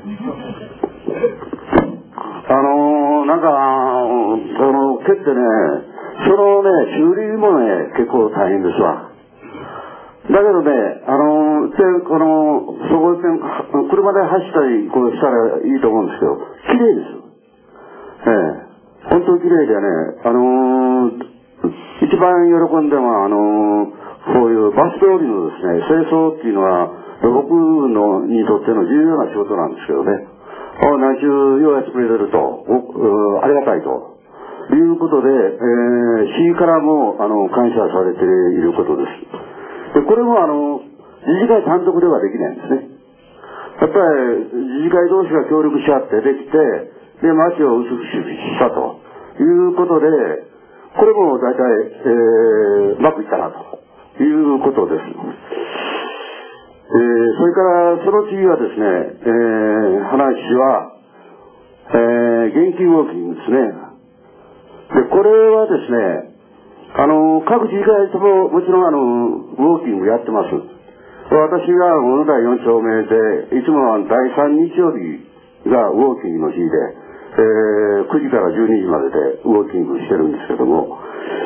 なんか、蹴ってね、そのね、修理もね、結構大変ですわ。だけどね、そこで車で走ったりこうしたらいいと思うんですけど、綺麗です。本当に綺麗でね、一番喜んでもそういうバス通りのですね、清掃っていうのは、僕にとっての重要な仕事なんですけどね。何週ようやってくれてると、ありがたいと。いうことで、市からも、感謝されていることです。で、これも自治会単独ではできないんですね。やっぱり、自治会同士が協力し合ってできて、で、町を美しくしたということで、これも大体、うまくいったなということです。それから、その次はですね、花市は、現金ウォーキングですね。で、これはですね、各自治会とももちろんウォーキングやってます。私が小野台4丁目で、いつもは第3日曜日がウォーキングの日で、9時から12時まででウォーキングしてるんですけども、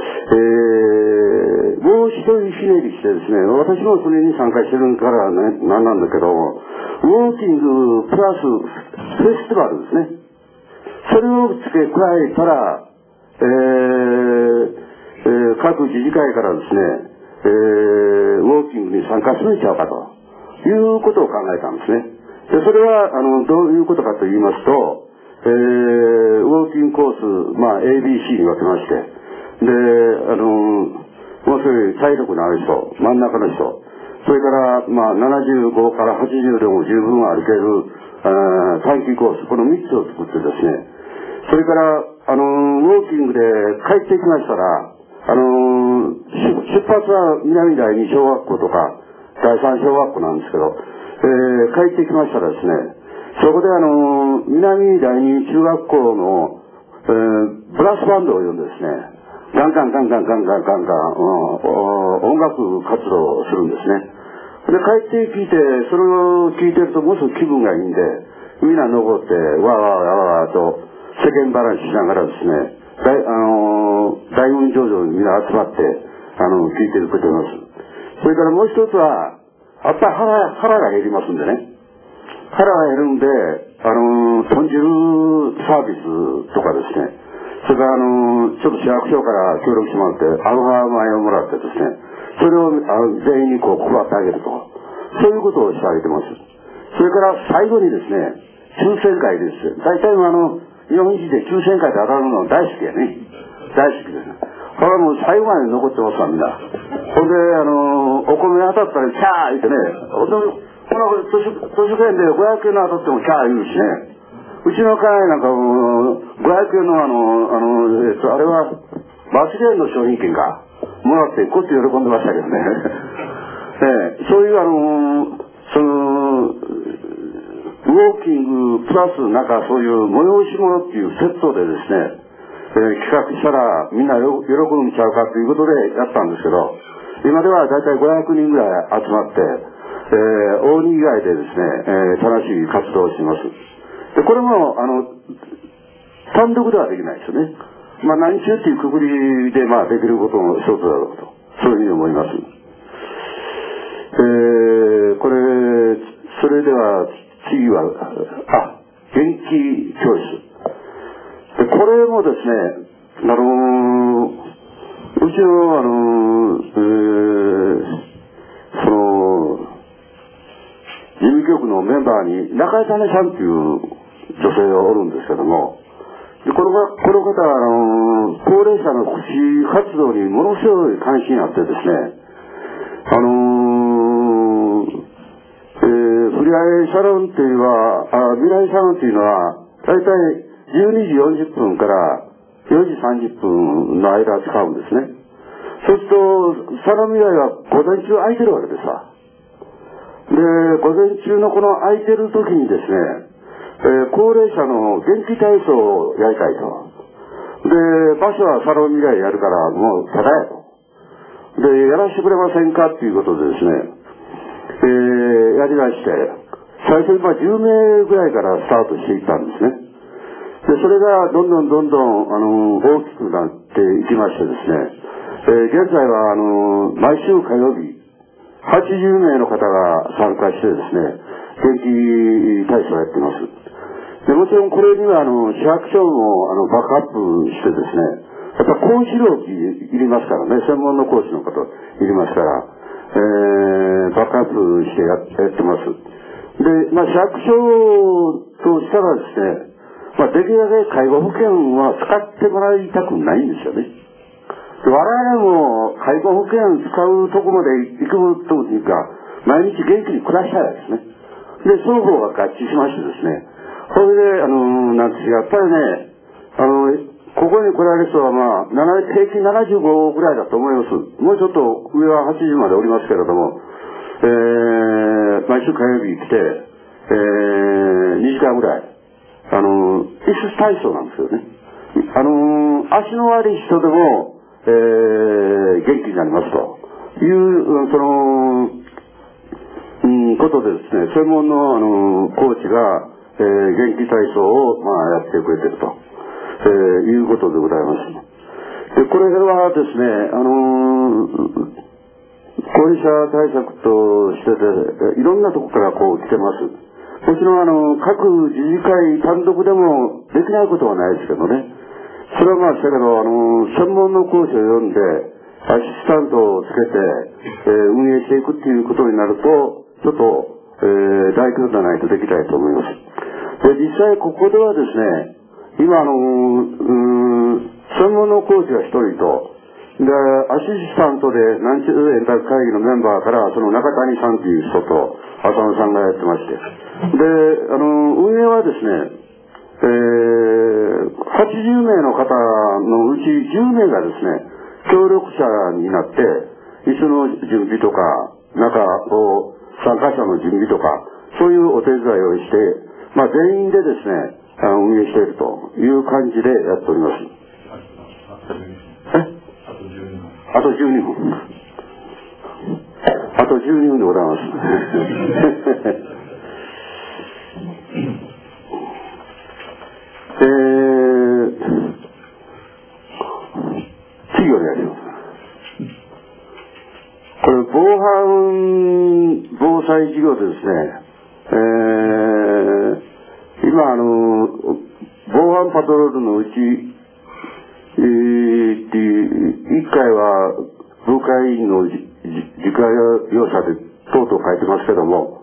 もう一人ひねりしてですね、私もそれに参加してるからね、なんなんだけど、ウォーキングプラスフェスティバルですね。それを付け加えたら、各自治会からですね、ウォーキングに参加するんちゃうかということを考えたんですね。で、それはどういうことかと言いますと、ウォーキングコース、まあ ABC に分けまして、で、もうそういう体力のある人、真ん中の人、それからまあ75から80でも十分歩ける短期コース、この3つを作ってですね、それからウォーキングで帰ってきましたら、出発は南第二小学校とか第三小学校なんですけど、帰ってきましたらですね、そこで南第二中学校の、ブラスバンドを呼んでですね、ガンガン音楽活動をするんですね。で、帰ってきて、それを聞いてるとものすごく気分がいいんで、みんな登って、わーわーと世間話しながらですね、大運上々にみんな集まって、聞いてくれています。それからもう一つは、やっぱり腹が減りますんでね。腹が減るんで、豚汁サービスとかですね、それからちょっと市役所から協力してもらって、アロハ米をもらってですね、それを全員にこう配ってあげると。そういうことをしてあげてます。それから最後にですね、抽選会です。大体日本人で抽選会で当たるの大好きやね。大好きです。これはもう最後まで残ってますわ、みんな。ほんで、お米当たったらキャー言ってね、図書券で500円の当たってもキャー言うしね。うちの会なんかも500円のあれは罰ゲームの商品券かもらってこっち喜んでましたけどね。そういうウォーキングプラスなんかそういう催し物っていうセットでですね、企画したらみんな喜ぶんちゃうかということでやったんですけど、今ではだいたい500人ぐらい集まって、大にぎわいでですね、楽しい活動をしています。で、これも単独ではできないですよね。まあ何中っていうくくりでまあできることの一つだろうと、そういうふうに思います。それでは次は元気教室。で、これもですね、うちの事務局のメンバーに中井種さんっていう女性がおるんですけども、でこの方は高齢者の福祉活動にものすごい関心あってですね、不良未来サロンというのは、だいたい12時40分から4時30分の間使うんですね。そうすると、サロン未来は午前中空いてるわけですわ。で、午前中のこの空いてる時にですね、高齢者の元気体操をやりたいと。で、場所はサロン未来やるから、もうただやと。で、やらせてくれませんかっていうことでですね、やりだして、最初に10名ぐらいからスタートしていったんですね。で、それがどんどん大きくなっていきましてですね、現在は毎週火曜日、80名の方が参加してですね、元気体操をやっています。で、もちろんこれには市役所もバックアップしてですね、やっぱ講師料金いりますからね、専門の講師の方いりますから、バックアップしてやってます。で、市役所としたらですね、できるだけ介護保険は使ってもらいたくないんですよね。我々も介護保険使うとこまで行くというか、毎日元気に暮らしたいですね。で、双方が合致しましてですね、それで、なんですやっぱりね、ここに来られる人は平均75ぐらいだと思います。もうちょっと上は80までおりますけれども、毎週火曜日来て、2時間ぐらい、椅子体操なんですよね。足の悪い人でも、元気になりますという、ことでですね、専門の、コーチが、元気体操を、やってくれていると、いうことでございます。で、これはですね、高齢者対策としていろんなところから来てます。もちろん各自治会単独でもできないことはないですけどね。それはしたけど、専門の講師を呼んで、アシスタントをつけて、運営していくっていうことになると、ちょっと、大規模でないとできないと思います。で、実際ここではですね、今専門の講師が一人と、で、アシスタントで南中円卓会議のメンバーから、その中谷さんという人と、浅野さんがやってまして。で、運営はですね、80名の方のうち10名がですね、協力者になって、椅子の準備とか、参加者の準備とか、そういうお手伝いをして、全員でですね、運営しているという感じでやっております。あと12分。あと12分でございます。次お願いします。これ、防災事業でですね、今、防犯パトロールのうち、1回は、部会員の自家用車でとうとう書いてますけども、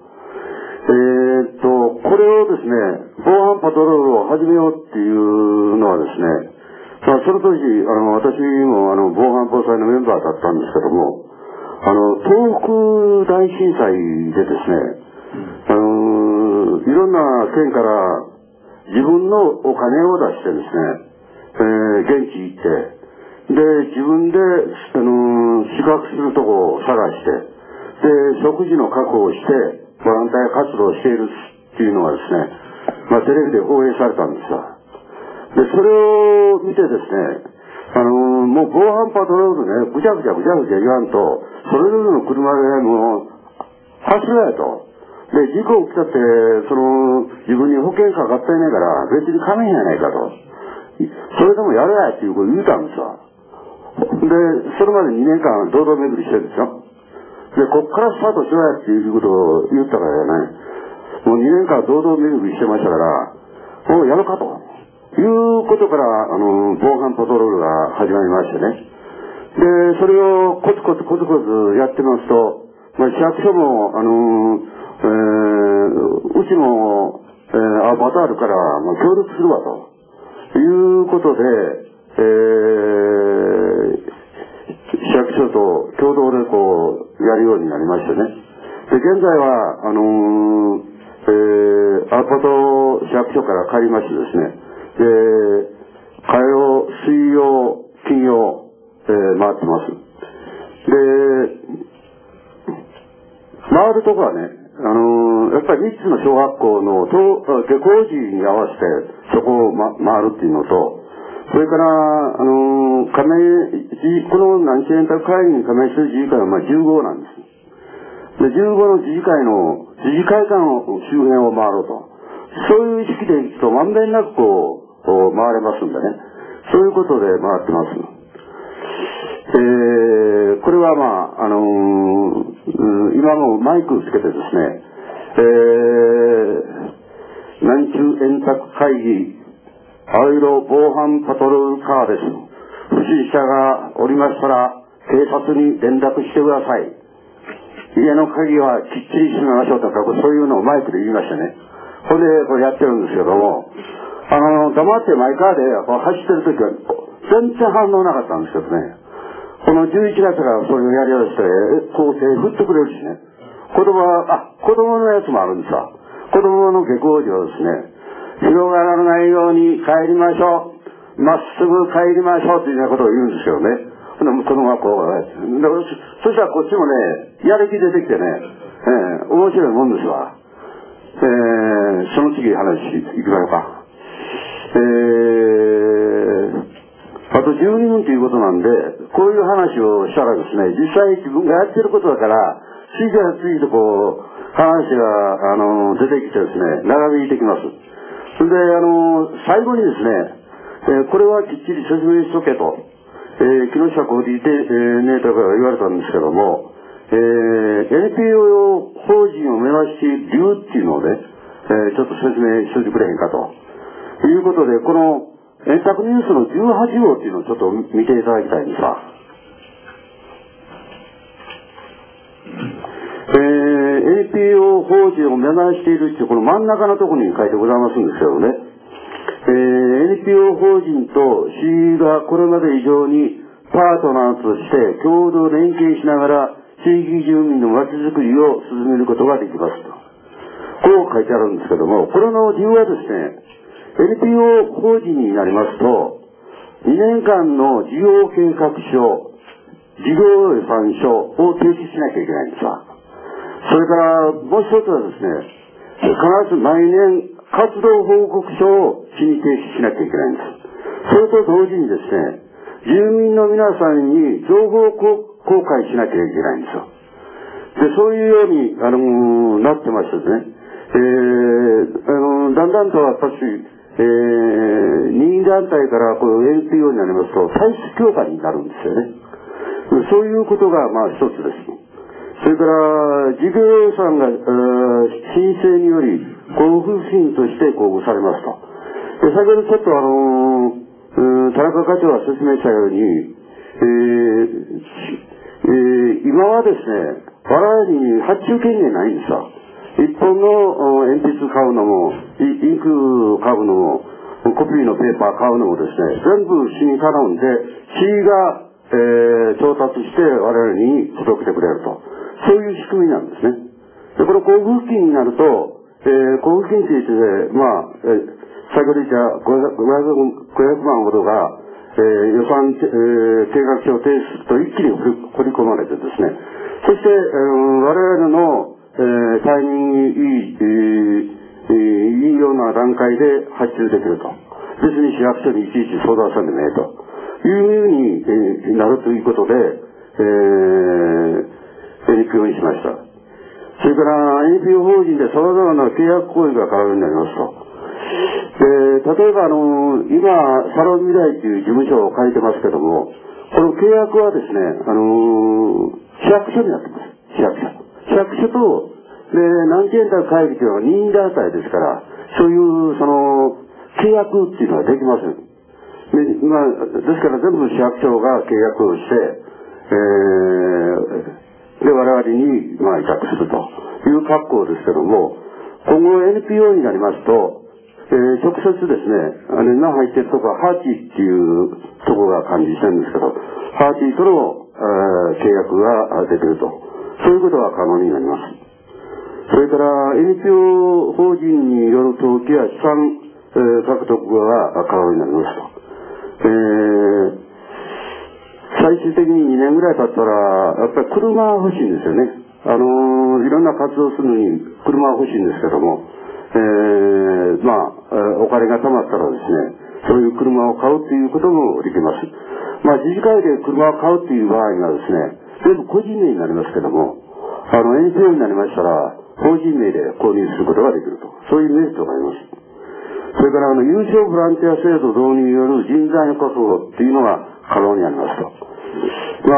これをですね、防犯パトロールを始めようっていうのはですね、その当時、私も防犯防災のメンバーだったんですけども、東北大震災でですね、いろんな県から自分のお金を出してですね、現地行って、で、自分で、宿泊するとこを探して、で、食事の確保をして、ボランティア活動をしているっていうのがですね、テレビで放映されたんですわ。で、それを見てですね、もう防犯パトロールね、ぐちゃぐちゃ言わんと、それぞれの車でもう、走れやと。で、事故起きたって、自分に保険かかってんねえから、別にかめへんやないかと。それでもやれやっていうことを言うたんですわ。で、それまで2年間堂々巡りしてるんですよ。で、こっからスタートしろやっていうことを言ったからやない。もう2年間堂々巡りしてましたから、もうやるかと。いうことから、防犯パトロールが始まりましてね。で、それをコツコツやってますと、市役所も、うちも、バタールから、協力するわと。いうことで、市役所と共同でやるようになりましてね。で、現在は、 アパト市役所から借りましてですね、火曜、水曜、金曜、回ってます。で、回るとこはね、やっぱり3つの小学校の下校時に合わせてそこを、回るっていうのと、それから、この南地円卓会議に加盟する自治会は15なんです。で、15の自治会館の周辺を回ろうと。そういう意識でいくとまんべんなくこう、回れますんでね。そういうことで回ってます。これは今もマイクをつけてですね、南中円卓会議青色防犯パトロールカーです。不審者がおりましたら警察に連絡してください。家の鍵はきっちり閉めましょうとか、そういうのをマイクで言いましてね。これでこれやってるんですけども、黙ってマイカーで走ってる時は全然反応なかったんですけどね。この11月からそれをやりだして、こう手振ってくれるしね。子供のやつもあるんですわ。子供の下校時はですね、広がらないように帰りましょう。まっすぐ帰りましょうというようなことを言うんですけどね。子供がこう、そしたらこっちもね、やる気出てきてね、面白いもんですわ。その次話いきましょうか。あと12分ということなんで、こういう話をしたらですね、実際自分がやってることだから、次から次とこう、話が、出てきてですね、長引いてきます。それで、最後にですね、これはきっちり説明しとけと、木下コーディネーターから言われたんですけども、NPO 法人を目指している理由っていうのをね、ちょっと説明しておいてくれへんかと。いうことで、この、円卓ニュースの18号っていうのをちょっと見ていただきたいんですが、NPO 法人を目指しているっていうこの真ん中のところに書いてございますんですけどね、NPO 法人と市がこれまで以上にパートナーとして共同連携しながら地域住民の街づくりを進めることができますと。こう書いてあるんですけども、これの理由はですね、NPO 法人になりますと、2年間の事業計画書、事業予算書を提出しなきゃいけないんですわ。それからもう一つはですね、必ず毎年活動報告書を市に提出しなきゃいけないんです。それと同時にですね、住民の皆さんに情報公開しなきゃいけないんですよ。で、そういうように、なってましてですね、だんだんと私、任意団体からこう NPO になりますと、体質強化になるんですよね。そういうことが一つです。それから事業予算が申請により交付金として交付されますと。で、先ほどちょっと田中課長が説明したように、今はですね、我々に発注権限ないんですよ。一本の鉛筆買うのも、インク買うのも、コピーのペーパー買うのもですね、全部市に頼んで、市が調達して我々に届けてくれると。そういう仕組みなんですね。で、この交付金になると、交付金について、先ほど言った500万ほどが、予算、計画書を提出すると一気に振り込まれてですね、そして、我々の、タイミングいいような段階で発注できると。別に市役所にいちいち相談さんでねというふうになるということで、NPO にしました。それから NPO 法人で様々な契約行為が可能になりますと。例えば今、サロン未来という事務所を借りてますけども、この契約はですね、市役所になってます。市役所と、南地円卓会議というのは任意団体ですから、そういう契約っていうのはできません。ですから全部市役所が契約をして、で、我々に、委託するという格好ですけども、今後 NPO になりますと、直接ですね、今入ってるとこはハーティっていうところが管理してるんですけど、ハーティとの、契約ができると。そういうことが可能になります。 それから NPO 法人による登記や資産、獲得が可能になりますと。最終的に2年ぐらい経ったら、やっぱり車が欲しいんですよね。いろんな活動するのに車が欲しいんですけども、お金が貯まったらですね、そういう車を買うということもできます。自治会で車を買うという場合にはですね、全部個人名になりますけども、NPO になりましたら、法人名で購入することができると。そういうメリットがあります。それから、有償ボランティア制度導入による人材の確保っていうのが可能になりますと。こ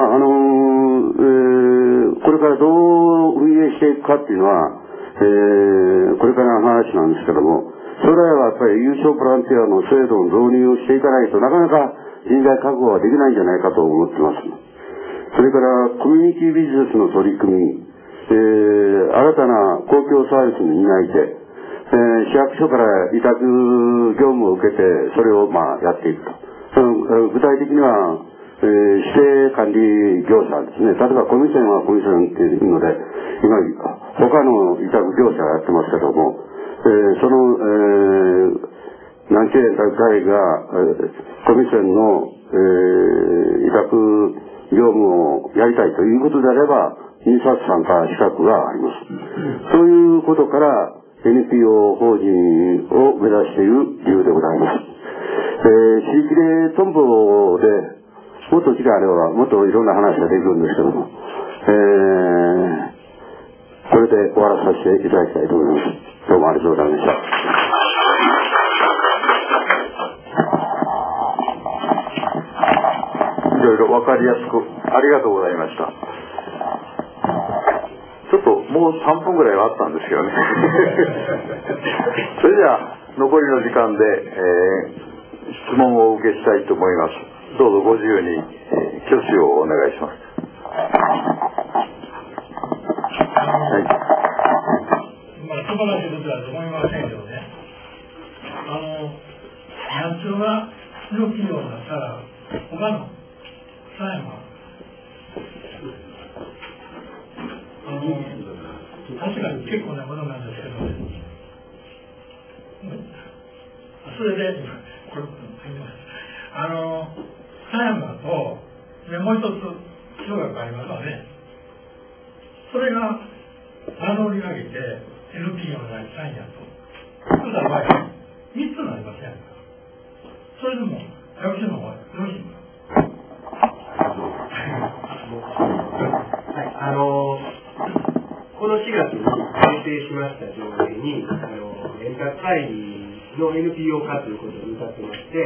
れからどう運営していくかっていうのは、これからの話なんですけども、将来はやっぱり有償ボランティアの制度の導入をしていかないとなかなか人材確保はできないんじゃないかと思ってます。それからコミュニティビジネスの取り組み、新たな公共サービスの担い手、市役所から委託業務を受けてそれをやっていくと。具体的には、指定管理業者ですね。例えばコミセンはコミセンっていうので、今他の委託業者がやってますけども、その、南紀委託会がコミセンの、委託業務をやりたいということであれば、印刷参加資格があります。そういうことから NPO 法人を目指している理由でございます。地域でトンボでもっと時間あればもっといろんな話ができるんですけども、これで終わらさせていただきたいと思います。どうもありがとうございました。 いろいろわかりやすくありがとうございました。ちょっともう3分ぐらいはあったんですけどね。それでは残りの時間で、質問をお受けしたいと思います。どうぞご自由に、挙手をお願いします。はい。 素晴らしいことだと思いませんけどね。野鳥がの企業だったら他の狭山確かに結構なものなんですけど、それで狭山ともう一つ小学がありますわね。それが名乗り上げて NPO の第3やとそうだ場合3つになりませんか。それでも役所の方がよろしいか。 この4月に制定しました条例に円卓会議の NPO 化ということに至ってまして、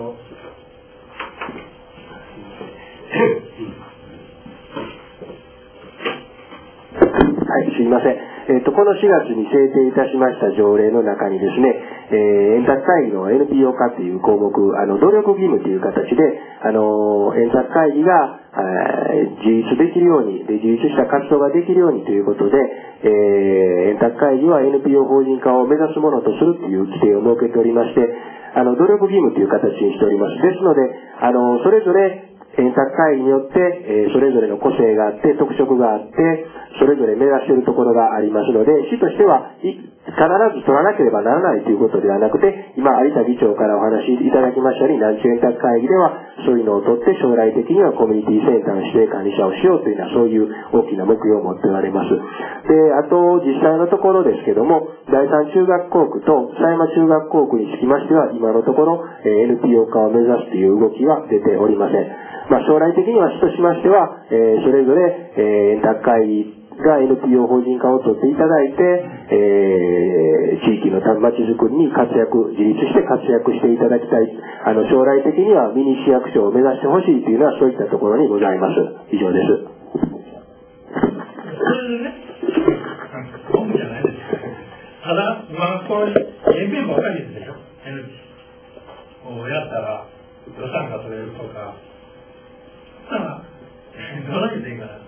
はい、すいません。この4月に制定いたしました条例の中にですね、円卓会議の NPO 化という項目、努力義務という形で、円卓会議が自立できるように、自立した活動ができるようにということで、円卓会議は NPO 法人化を目指すものとするという規定を設けておりまして、努力義務という形にしております。ですので、それぞれ円卓会議によって、それぞれの個性があって特色があってそれぞれ目指しているところがありますので、市としては必ず取らなければならないということではなくて、今有田議長からお話しいただきましたように、南中円卓会議ではそういうのを取って将来的にはコミュニティセンターの指定管理者をしようというのはそういう大きな目標を持っておられます。で、あと実際のところですけども、第三中学校区と狭山中学校区につきましては今のところ NPO 化を目指すという動きは出ておりません。将来的には市としましては、それぞれ円卓会議が NPO 法人化を取っていただいて、地域の町づくりに自立して活躍していただきたい。将来的にはミニ市役所を目指してほしいというのはそういったところにございます。以上です。 それでね、本じゃないです。ただ、今これ、延々ばかりですよ。やったら予算が取れるとか。ただ、どういう点かな。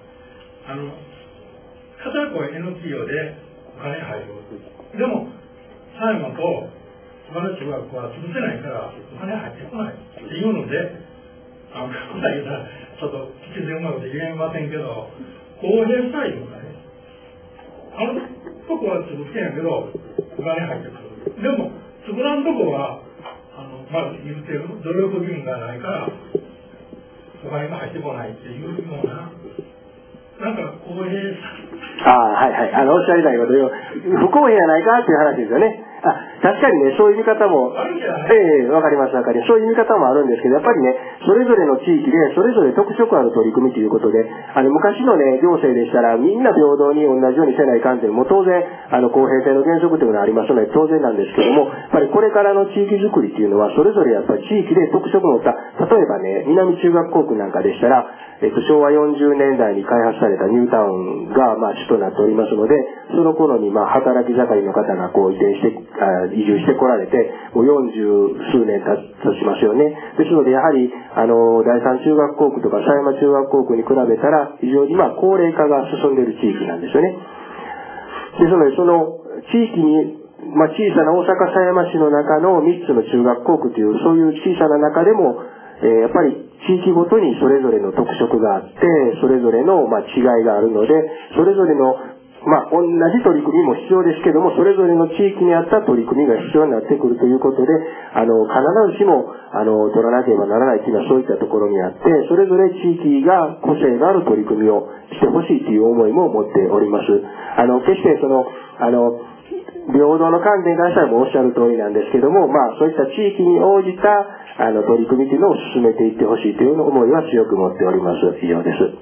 片方 NPO でお金入る。でも、狭山と他の中学は潰せないからお金入ってこないっていうので、答えたらちょっと聞き捨てうまく言えませんけど、公平したいとかね。 とこは作ってんやけど、お金入ってくる。でも、作らんとこは、まあ、言ってる努力義務がないから、お金が入ってこないっていうような、なんか公平さ。 はいはい。おっしゃりたいことよ。不公平やないかっていう話ですよね。確かにね、そういう見方も、わかりますわかります。そういう見方もあるんですけど、やっぱりね、それぞれの地域で、それぞれ特色ある取り組みということで、昔のね、行政でしたら、みんな平等に同じようにせないかんというのも、当然、公平性の原則というのはありますので、当然なんですけども、やっぱりこれからの地域づくりっていうのは、それぞれやっぱり地域で特色を持った、例えばね、南中学校区なんかでしたら、昭和40年代に開発されたニュータウンが、首となっておりますので、その頃に働き盛りの方が移住してこられて、もう40数年経ちますよね。ですので、やはり、第三中学校区とか狭山中学校区に比べたら、非常に高齢化が進んでいる地域なんですよね。ですので、その地域に、小さな大阪狭山市の中の3つの中学校区という、そういう小さな中でも、やっぱり地域ごとにそれぞれの特色があって、それぞれの違いがあるので、それぞれの同じ取り組みも必要ですけども、それぞれの地域に合った取り組みが必要になってくるということで、必ずしも、取らなければならないというのはそういったところにあって、それぞれ地域が個性がある取り組みをしてほしいという思いも持っております。決して平等の観点からしたらもうおっしゃる通りなんですけども、そういった地域に応じた、取り組みというのを進めていってほしいという思いは強く持っております。以上です。 よ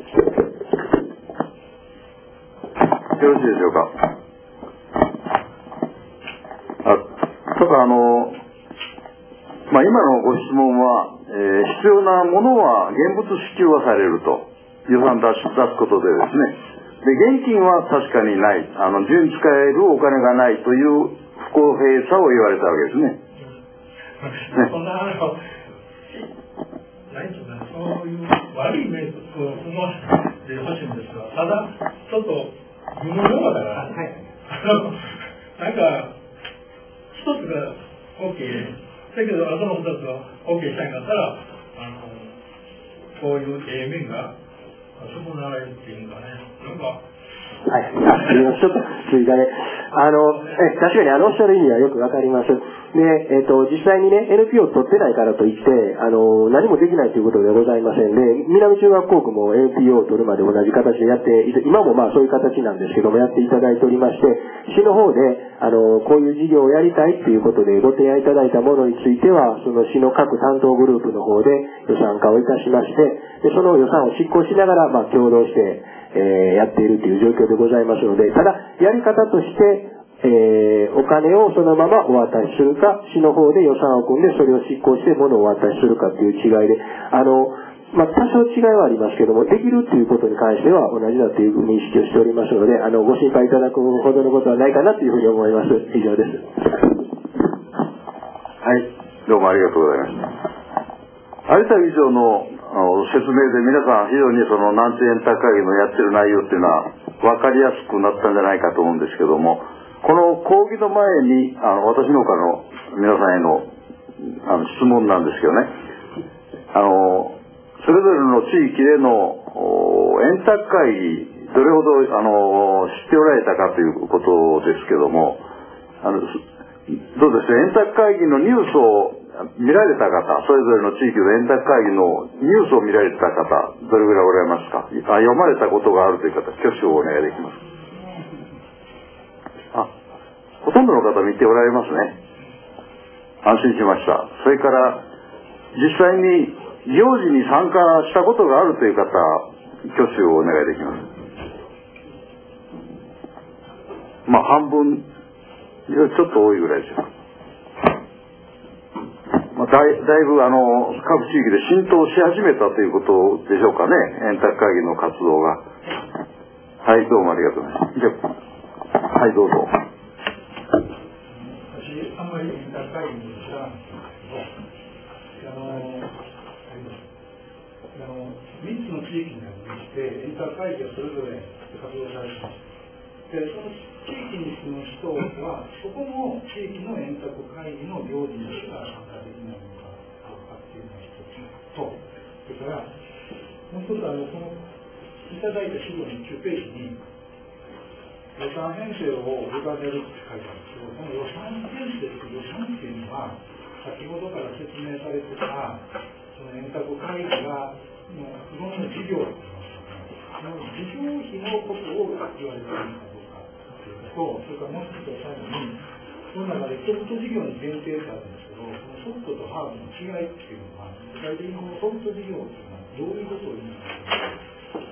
ろしいでしょうか。ただ今のご質問は、必要なものは現物支給はされると予算出すことでですね。で、現金は確かにない。順に使えるお金がないという不公平さを言われたわけですね。 そんなないとね、そういう悪いイメージを思わせてほしいんですが、ただ、ちょっと疑問用語だから、なんか、一つが OK、だけど、その二つが OK したいんだったら、こういう面が、損なわれるっていうかね、なんか、 ちょっと追加で。確かにおっしゃる意味はよくわかります。で、実際にね、NPO を取ってないからといって、何もできないということではございませんで、南中学校区も NPO を取るまで同じ形でやって、今もそういう形なんですけども、やっていただいておりまして、市の方で、こういう事業をやりたいということでご提案いただいたものについては、その市の各担当グループの方で予算化をいたしまして、でその予算を執行しながら、共同して、やっているという状況でございますので、ただ、やり方として、お金をそのままお渡しするか、市の方で予算を組んでそれを執行して物をお渡しするかという違いで、多少違いはありますけども、できるということに関しては同じだという認識をしておりますので、ご心配いただくほどのことはないかなというふうに思います。以上です。 はい、どうもありがとうございました。有田議長の説明で皆さん非常にその南中円卓会議のやってる内容っていうのは分かりやすくなったんじゃないかと思うんですけども、この講義の前に私の他の皆さんへの質問なんですけどね、それぞれの地域での円卓会議どれほど知っておられたかということですけども、どうですか、円卓会議のニュースを見られた方、それぞれの地域の円卓会議のニュースを見られた方、どれぐらいおられますか。読まれたことがあるという方、挙手をお願いできます。ほとんどの方見ておられますね。安心しました。それから実際に行事に参加したことがあるという方、挙手をお願いできます。半分、ちょっと多いぐらいでしょうか。だいぶ各地域で浸透し始めたということでしょうかね、円卓会議の活動が。はい、どうもありがとうございます。じゃあ、はい、どうぞ。 私、あんまり円卓会議に知らないんですけど、3つの地域にありまして、円卓会議はそれぞれ活動されています。で、その地域に住む人は、そこの地域の円卓会議の行事にしか参加できないのかどうかっていうのが一つと、それから、もう一つこのいただいた資料の9ページに、 予算編成を委ねるって書いてあるんですけど、この予算編成と予算っていうのは、先ほどから説明されてた、その円卓会議が、いろんな事業をやってますので、その事業費のことを言われているかどうかということと、それからもう一つ最後に、その中でソフト事業に限定されるんですけど、そのソフトとハードの違いっていうのは、具体的にこのソフト事業っていうのはどういうことを言うのか。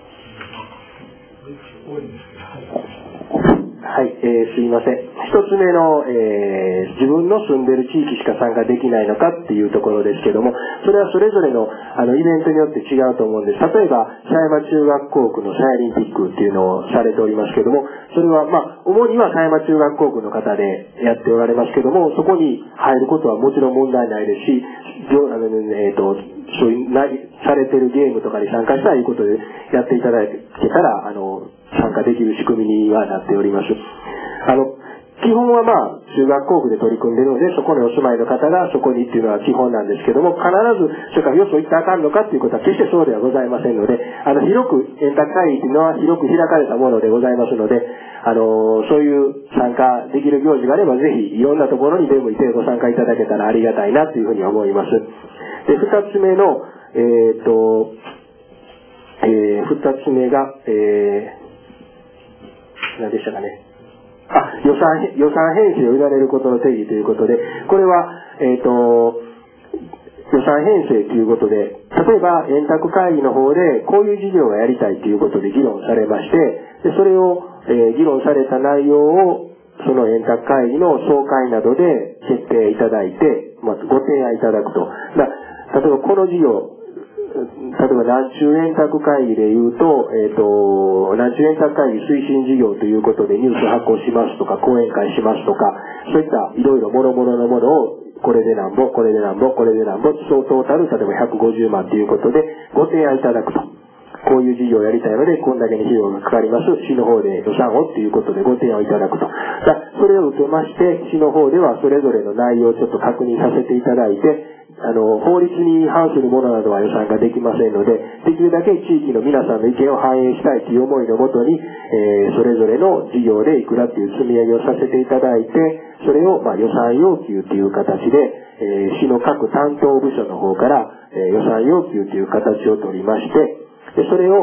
多いんですけど、 はい、すいません。一つ目の、自分の住んでる地域しか参加できないのかっていうところですけども、それはそれぞれのイベントによって違うと思うんです。例えば、狭山中学校区のサイリンピックっていうのをされておりますけども、それは主には狭山中学校区の方でやっておられますけども、そこに入ることはもちろん問題ないですし、そういうされてるゲームとかに参加したらいいことでやっていただけたら、参加できる仕組みにはなっております。基本は中学校区で取り組んでいるので、そこにお住まいの方がそこにっていうのは基本なんですけども、必ず、それからよそ行ったらあかんのかっていうことは決してそうではございませんので、広く、円卓会議というのは広く開かれたものでございますので、そういう参加できる行事があれば、ぜひいろんなところにでもいてご参加いただけたらありがたいなというふうに思います。で、二つ目の、二つ目が、何でしたかね。予算編成を委ねることの定義ということで、これは、予算編成ということで、例えば円卓会議の方でこういう事業がやりたいということで議論されまして、でそれを、議論された内容をその円卓会議の総会などで決定いただいて、ご提案いただくと。例えばこの事業、例えば南中円卓会議で言うと、南中円卓会議推進事業ということでニュース発行しますとか、講演会しますとか、そういったいろいろ諸々のものを、これでなんぼ、これでなんぼ、これでなんぼ、総トータル、例えば150万ということでご提案いただくと。こういう事業をやりたいので、こんだけの費用がかかります。市の方で予算をということでご提案いただくと。それを受けまして、市の方ではそれぞれの内容をちょっと確認させていただいて、法律に反するものなどは予算ができませんので、できるだけ地域の皆さんの意見を反映したいという思いのもとに、それぞれの事業でいくらという積み上げをさせていただいて、それを予算要求という形で、市の各担当部署の方から、予算要求という形を取りまして、でそれを、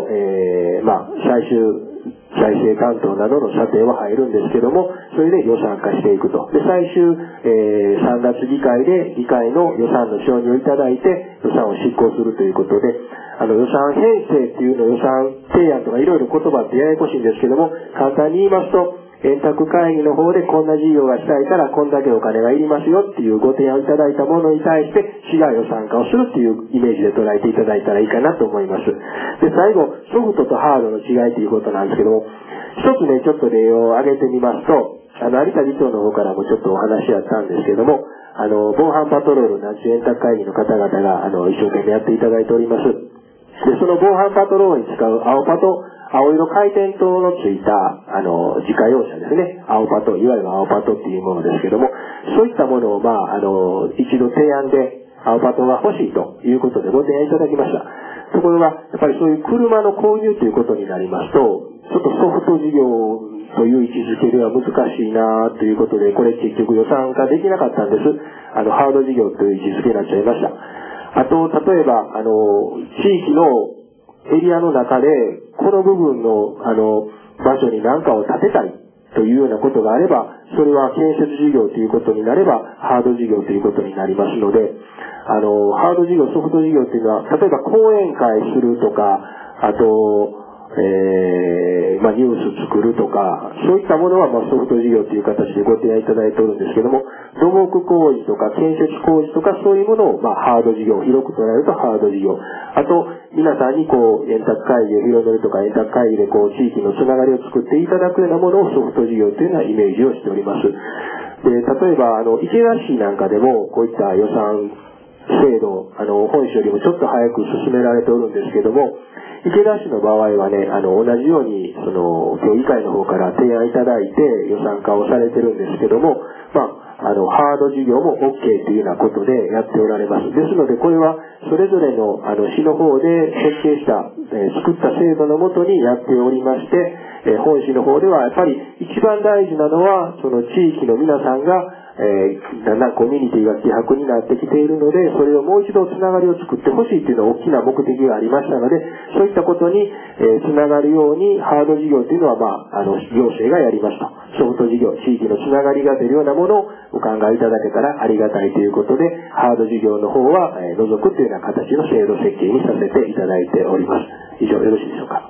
再生担当などの査定は入るんですけども、それで予算化していくと。で、最終、3月議会で議会の予算の承認をいただいて、予算を執行するということで、予算編成っていうの予算提案とかいろいろ言葉ってややこしいんですけども、簡単に言いますと、円卓会議の方でこんな事業がしたいからこんだけお金がいりますよっていうご提案いただいたものに対して市が予算化をするっていうイメージで捉えていただいたらいいかなと思います。で、最後、ソフトとハードの違いということなんですけども、一つね、ちょっと例を挙げてみますと、有田議長の方からもちょっとお話あったんですけども、防犯パトロール南中円卓会議の方々が、一生懸命やっていただいております。で、その防犯パトロールに使う青色回転灯のついた、自家用車ですね。青パト、いわゆる青パトっていうものですけども、そういったものを、一度提案で、青パトが欲しいということでご提案いただきました。ところが、やっぱりそういう車の購入ということになりますと、ちょっとソフト事業という位置づけでは難しいなということで、これ結局予算化できなかったんです。ハード事業という位置づけになっちゃいました。あと、例えば、地域のエリアの中で、この部分の、場所に何かを建てたいというようなことがあれば、それは建設事業ということになれば、ハード事業ということになりますので、ハード事業、ソフト事業というのは、例えば講演会するとか、あと、ニュース作るとか、そういったものはソフト事業という形でご提案いただいておるんですけども、土木工事とか建設工事とかそういうものをハード事業、広く捉えるとハード事業。あと、皆さんに円卓会議を広めるとか、円卓会議で地域のつながりを作っていただくようなものをソフト事業というのはイメージをしております。で、例えば、池田市なんかでもこういった予算制度、本市よりもちょっと早く進められておるんですけども、池田市の場合はね、同じように、協議会の方から提案いただいて予算化をされてるんですけども、 ハード授業も OK というようなことでやっておられます。ですので、これはそれぞれの市の方で設計した、作った制度のもとにやっておりまして、本市の方ではやっぱり一番大事なのは、その地域の皆さんがだんだんコミュニティが希薄になってきているので、それをもう一度つながりを作ってほしいというのは大きな目的がありましたので、そういったことに、つながるようにハード事業というのは、行政がやりますと。ソフト事業、地域のつながりが出るようなものをお考えいただけたらありがたいということで、ハード事業の方は、除くというような形の制度設計にさせていただいております。以上よろしいでしょうか。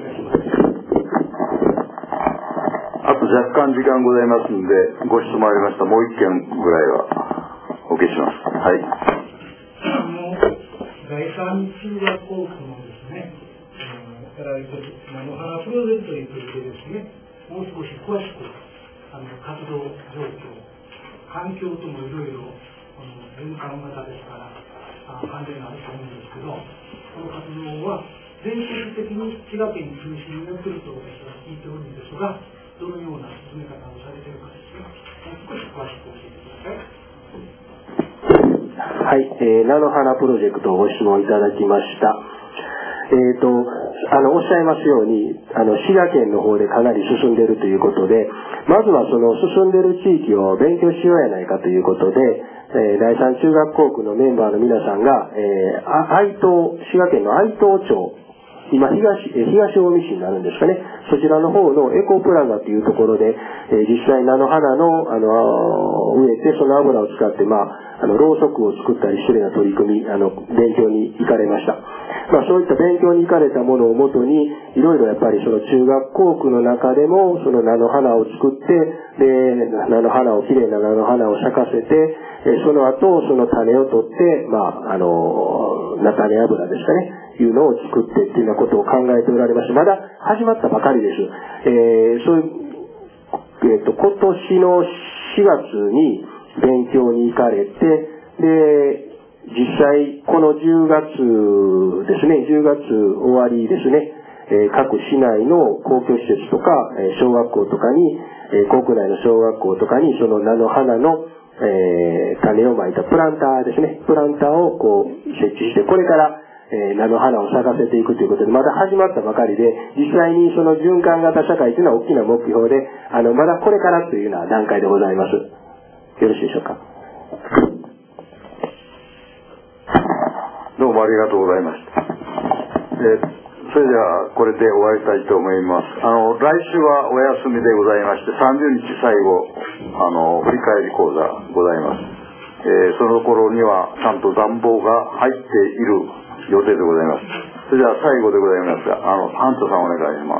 あと若干時間ございますので、ご質問ありました。もう一件ぐらいはお受けします。はい。 第三中学校区のですね、やられている菜の花プロジェクトについてですね、もう少し詳しく活動状況、環境ともいろいろ循環型ですから関連があると思うんですけど、この活動は全国的に滋賀県中心になっていると私は聞いておるんですが、どのような進め方をされているかですね、もう少し詳しく教えてください。 はい、菜の花プロジェクトをご質問いただきました。おっしゃいますように、滋賀県の方でかなり進んでいるということで、まずはその進んでいる地域を勉強しようやないかということで、第三中学校区のメンバーの皆さんが、滋賀県の愛東町、今東近江市になるんですかね、そちらの方のエコプラザというところで、実際菜の花の植えてその油を使ってろうそくを作ったりするような取り組み、勉強に行かれました。そういった勉強に行かれたものをもとに、いろいろやっぱりその中学校区の中でもその菜の花を作って、で菜の花をきれいな菜の花を咲かせて、その後その種を取って、菜種油ですかね、いうのを作ってっていうようなことを考えておられまして、まだ始まったばかりです。そういう、今年の4月に勉強に行かれて、で実際この10月ですね、10月終わりですね、各市内の公共施設とか小学校とかに、国内の小学校とかにその菜の花の種をまいたプランターですね、プランターをこう設置して、これから菜の花を咲かせていくということで、まだ始まったばかりで、実際にその循環型社会というのは大きな目標で、まだこれからというような段階でございます。よろしいでしょうか。 どうもありがとうございました。それではこれで終わりたいと思います。来週はお休みでございまして、30日最後振り返り講座ございます。その頃にはちゃんと暖房が入っている予定でございます。それでは最後でございますが、ハントさんお願いします。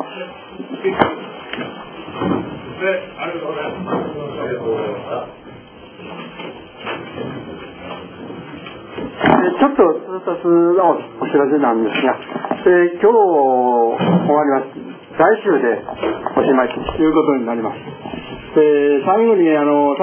ありがとうございます。ありがとうございました。 ちょっと2つのお知らせなんですが、今日終わります。来週でおしまいということになります。最後に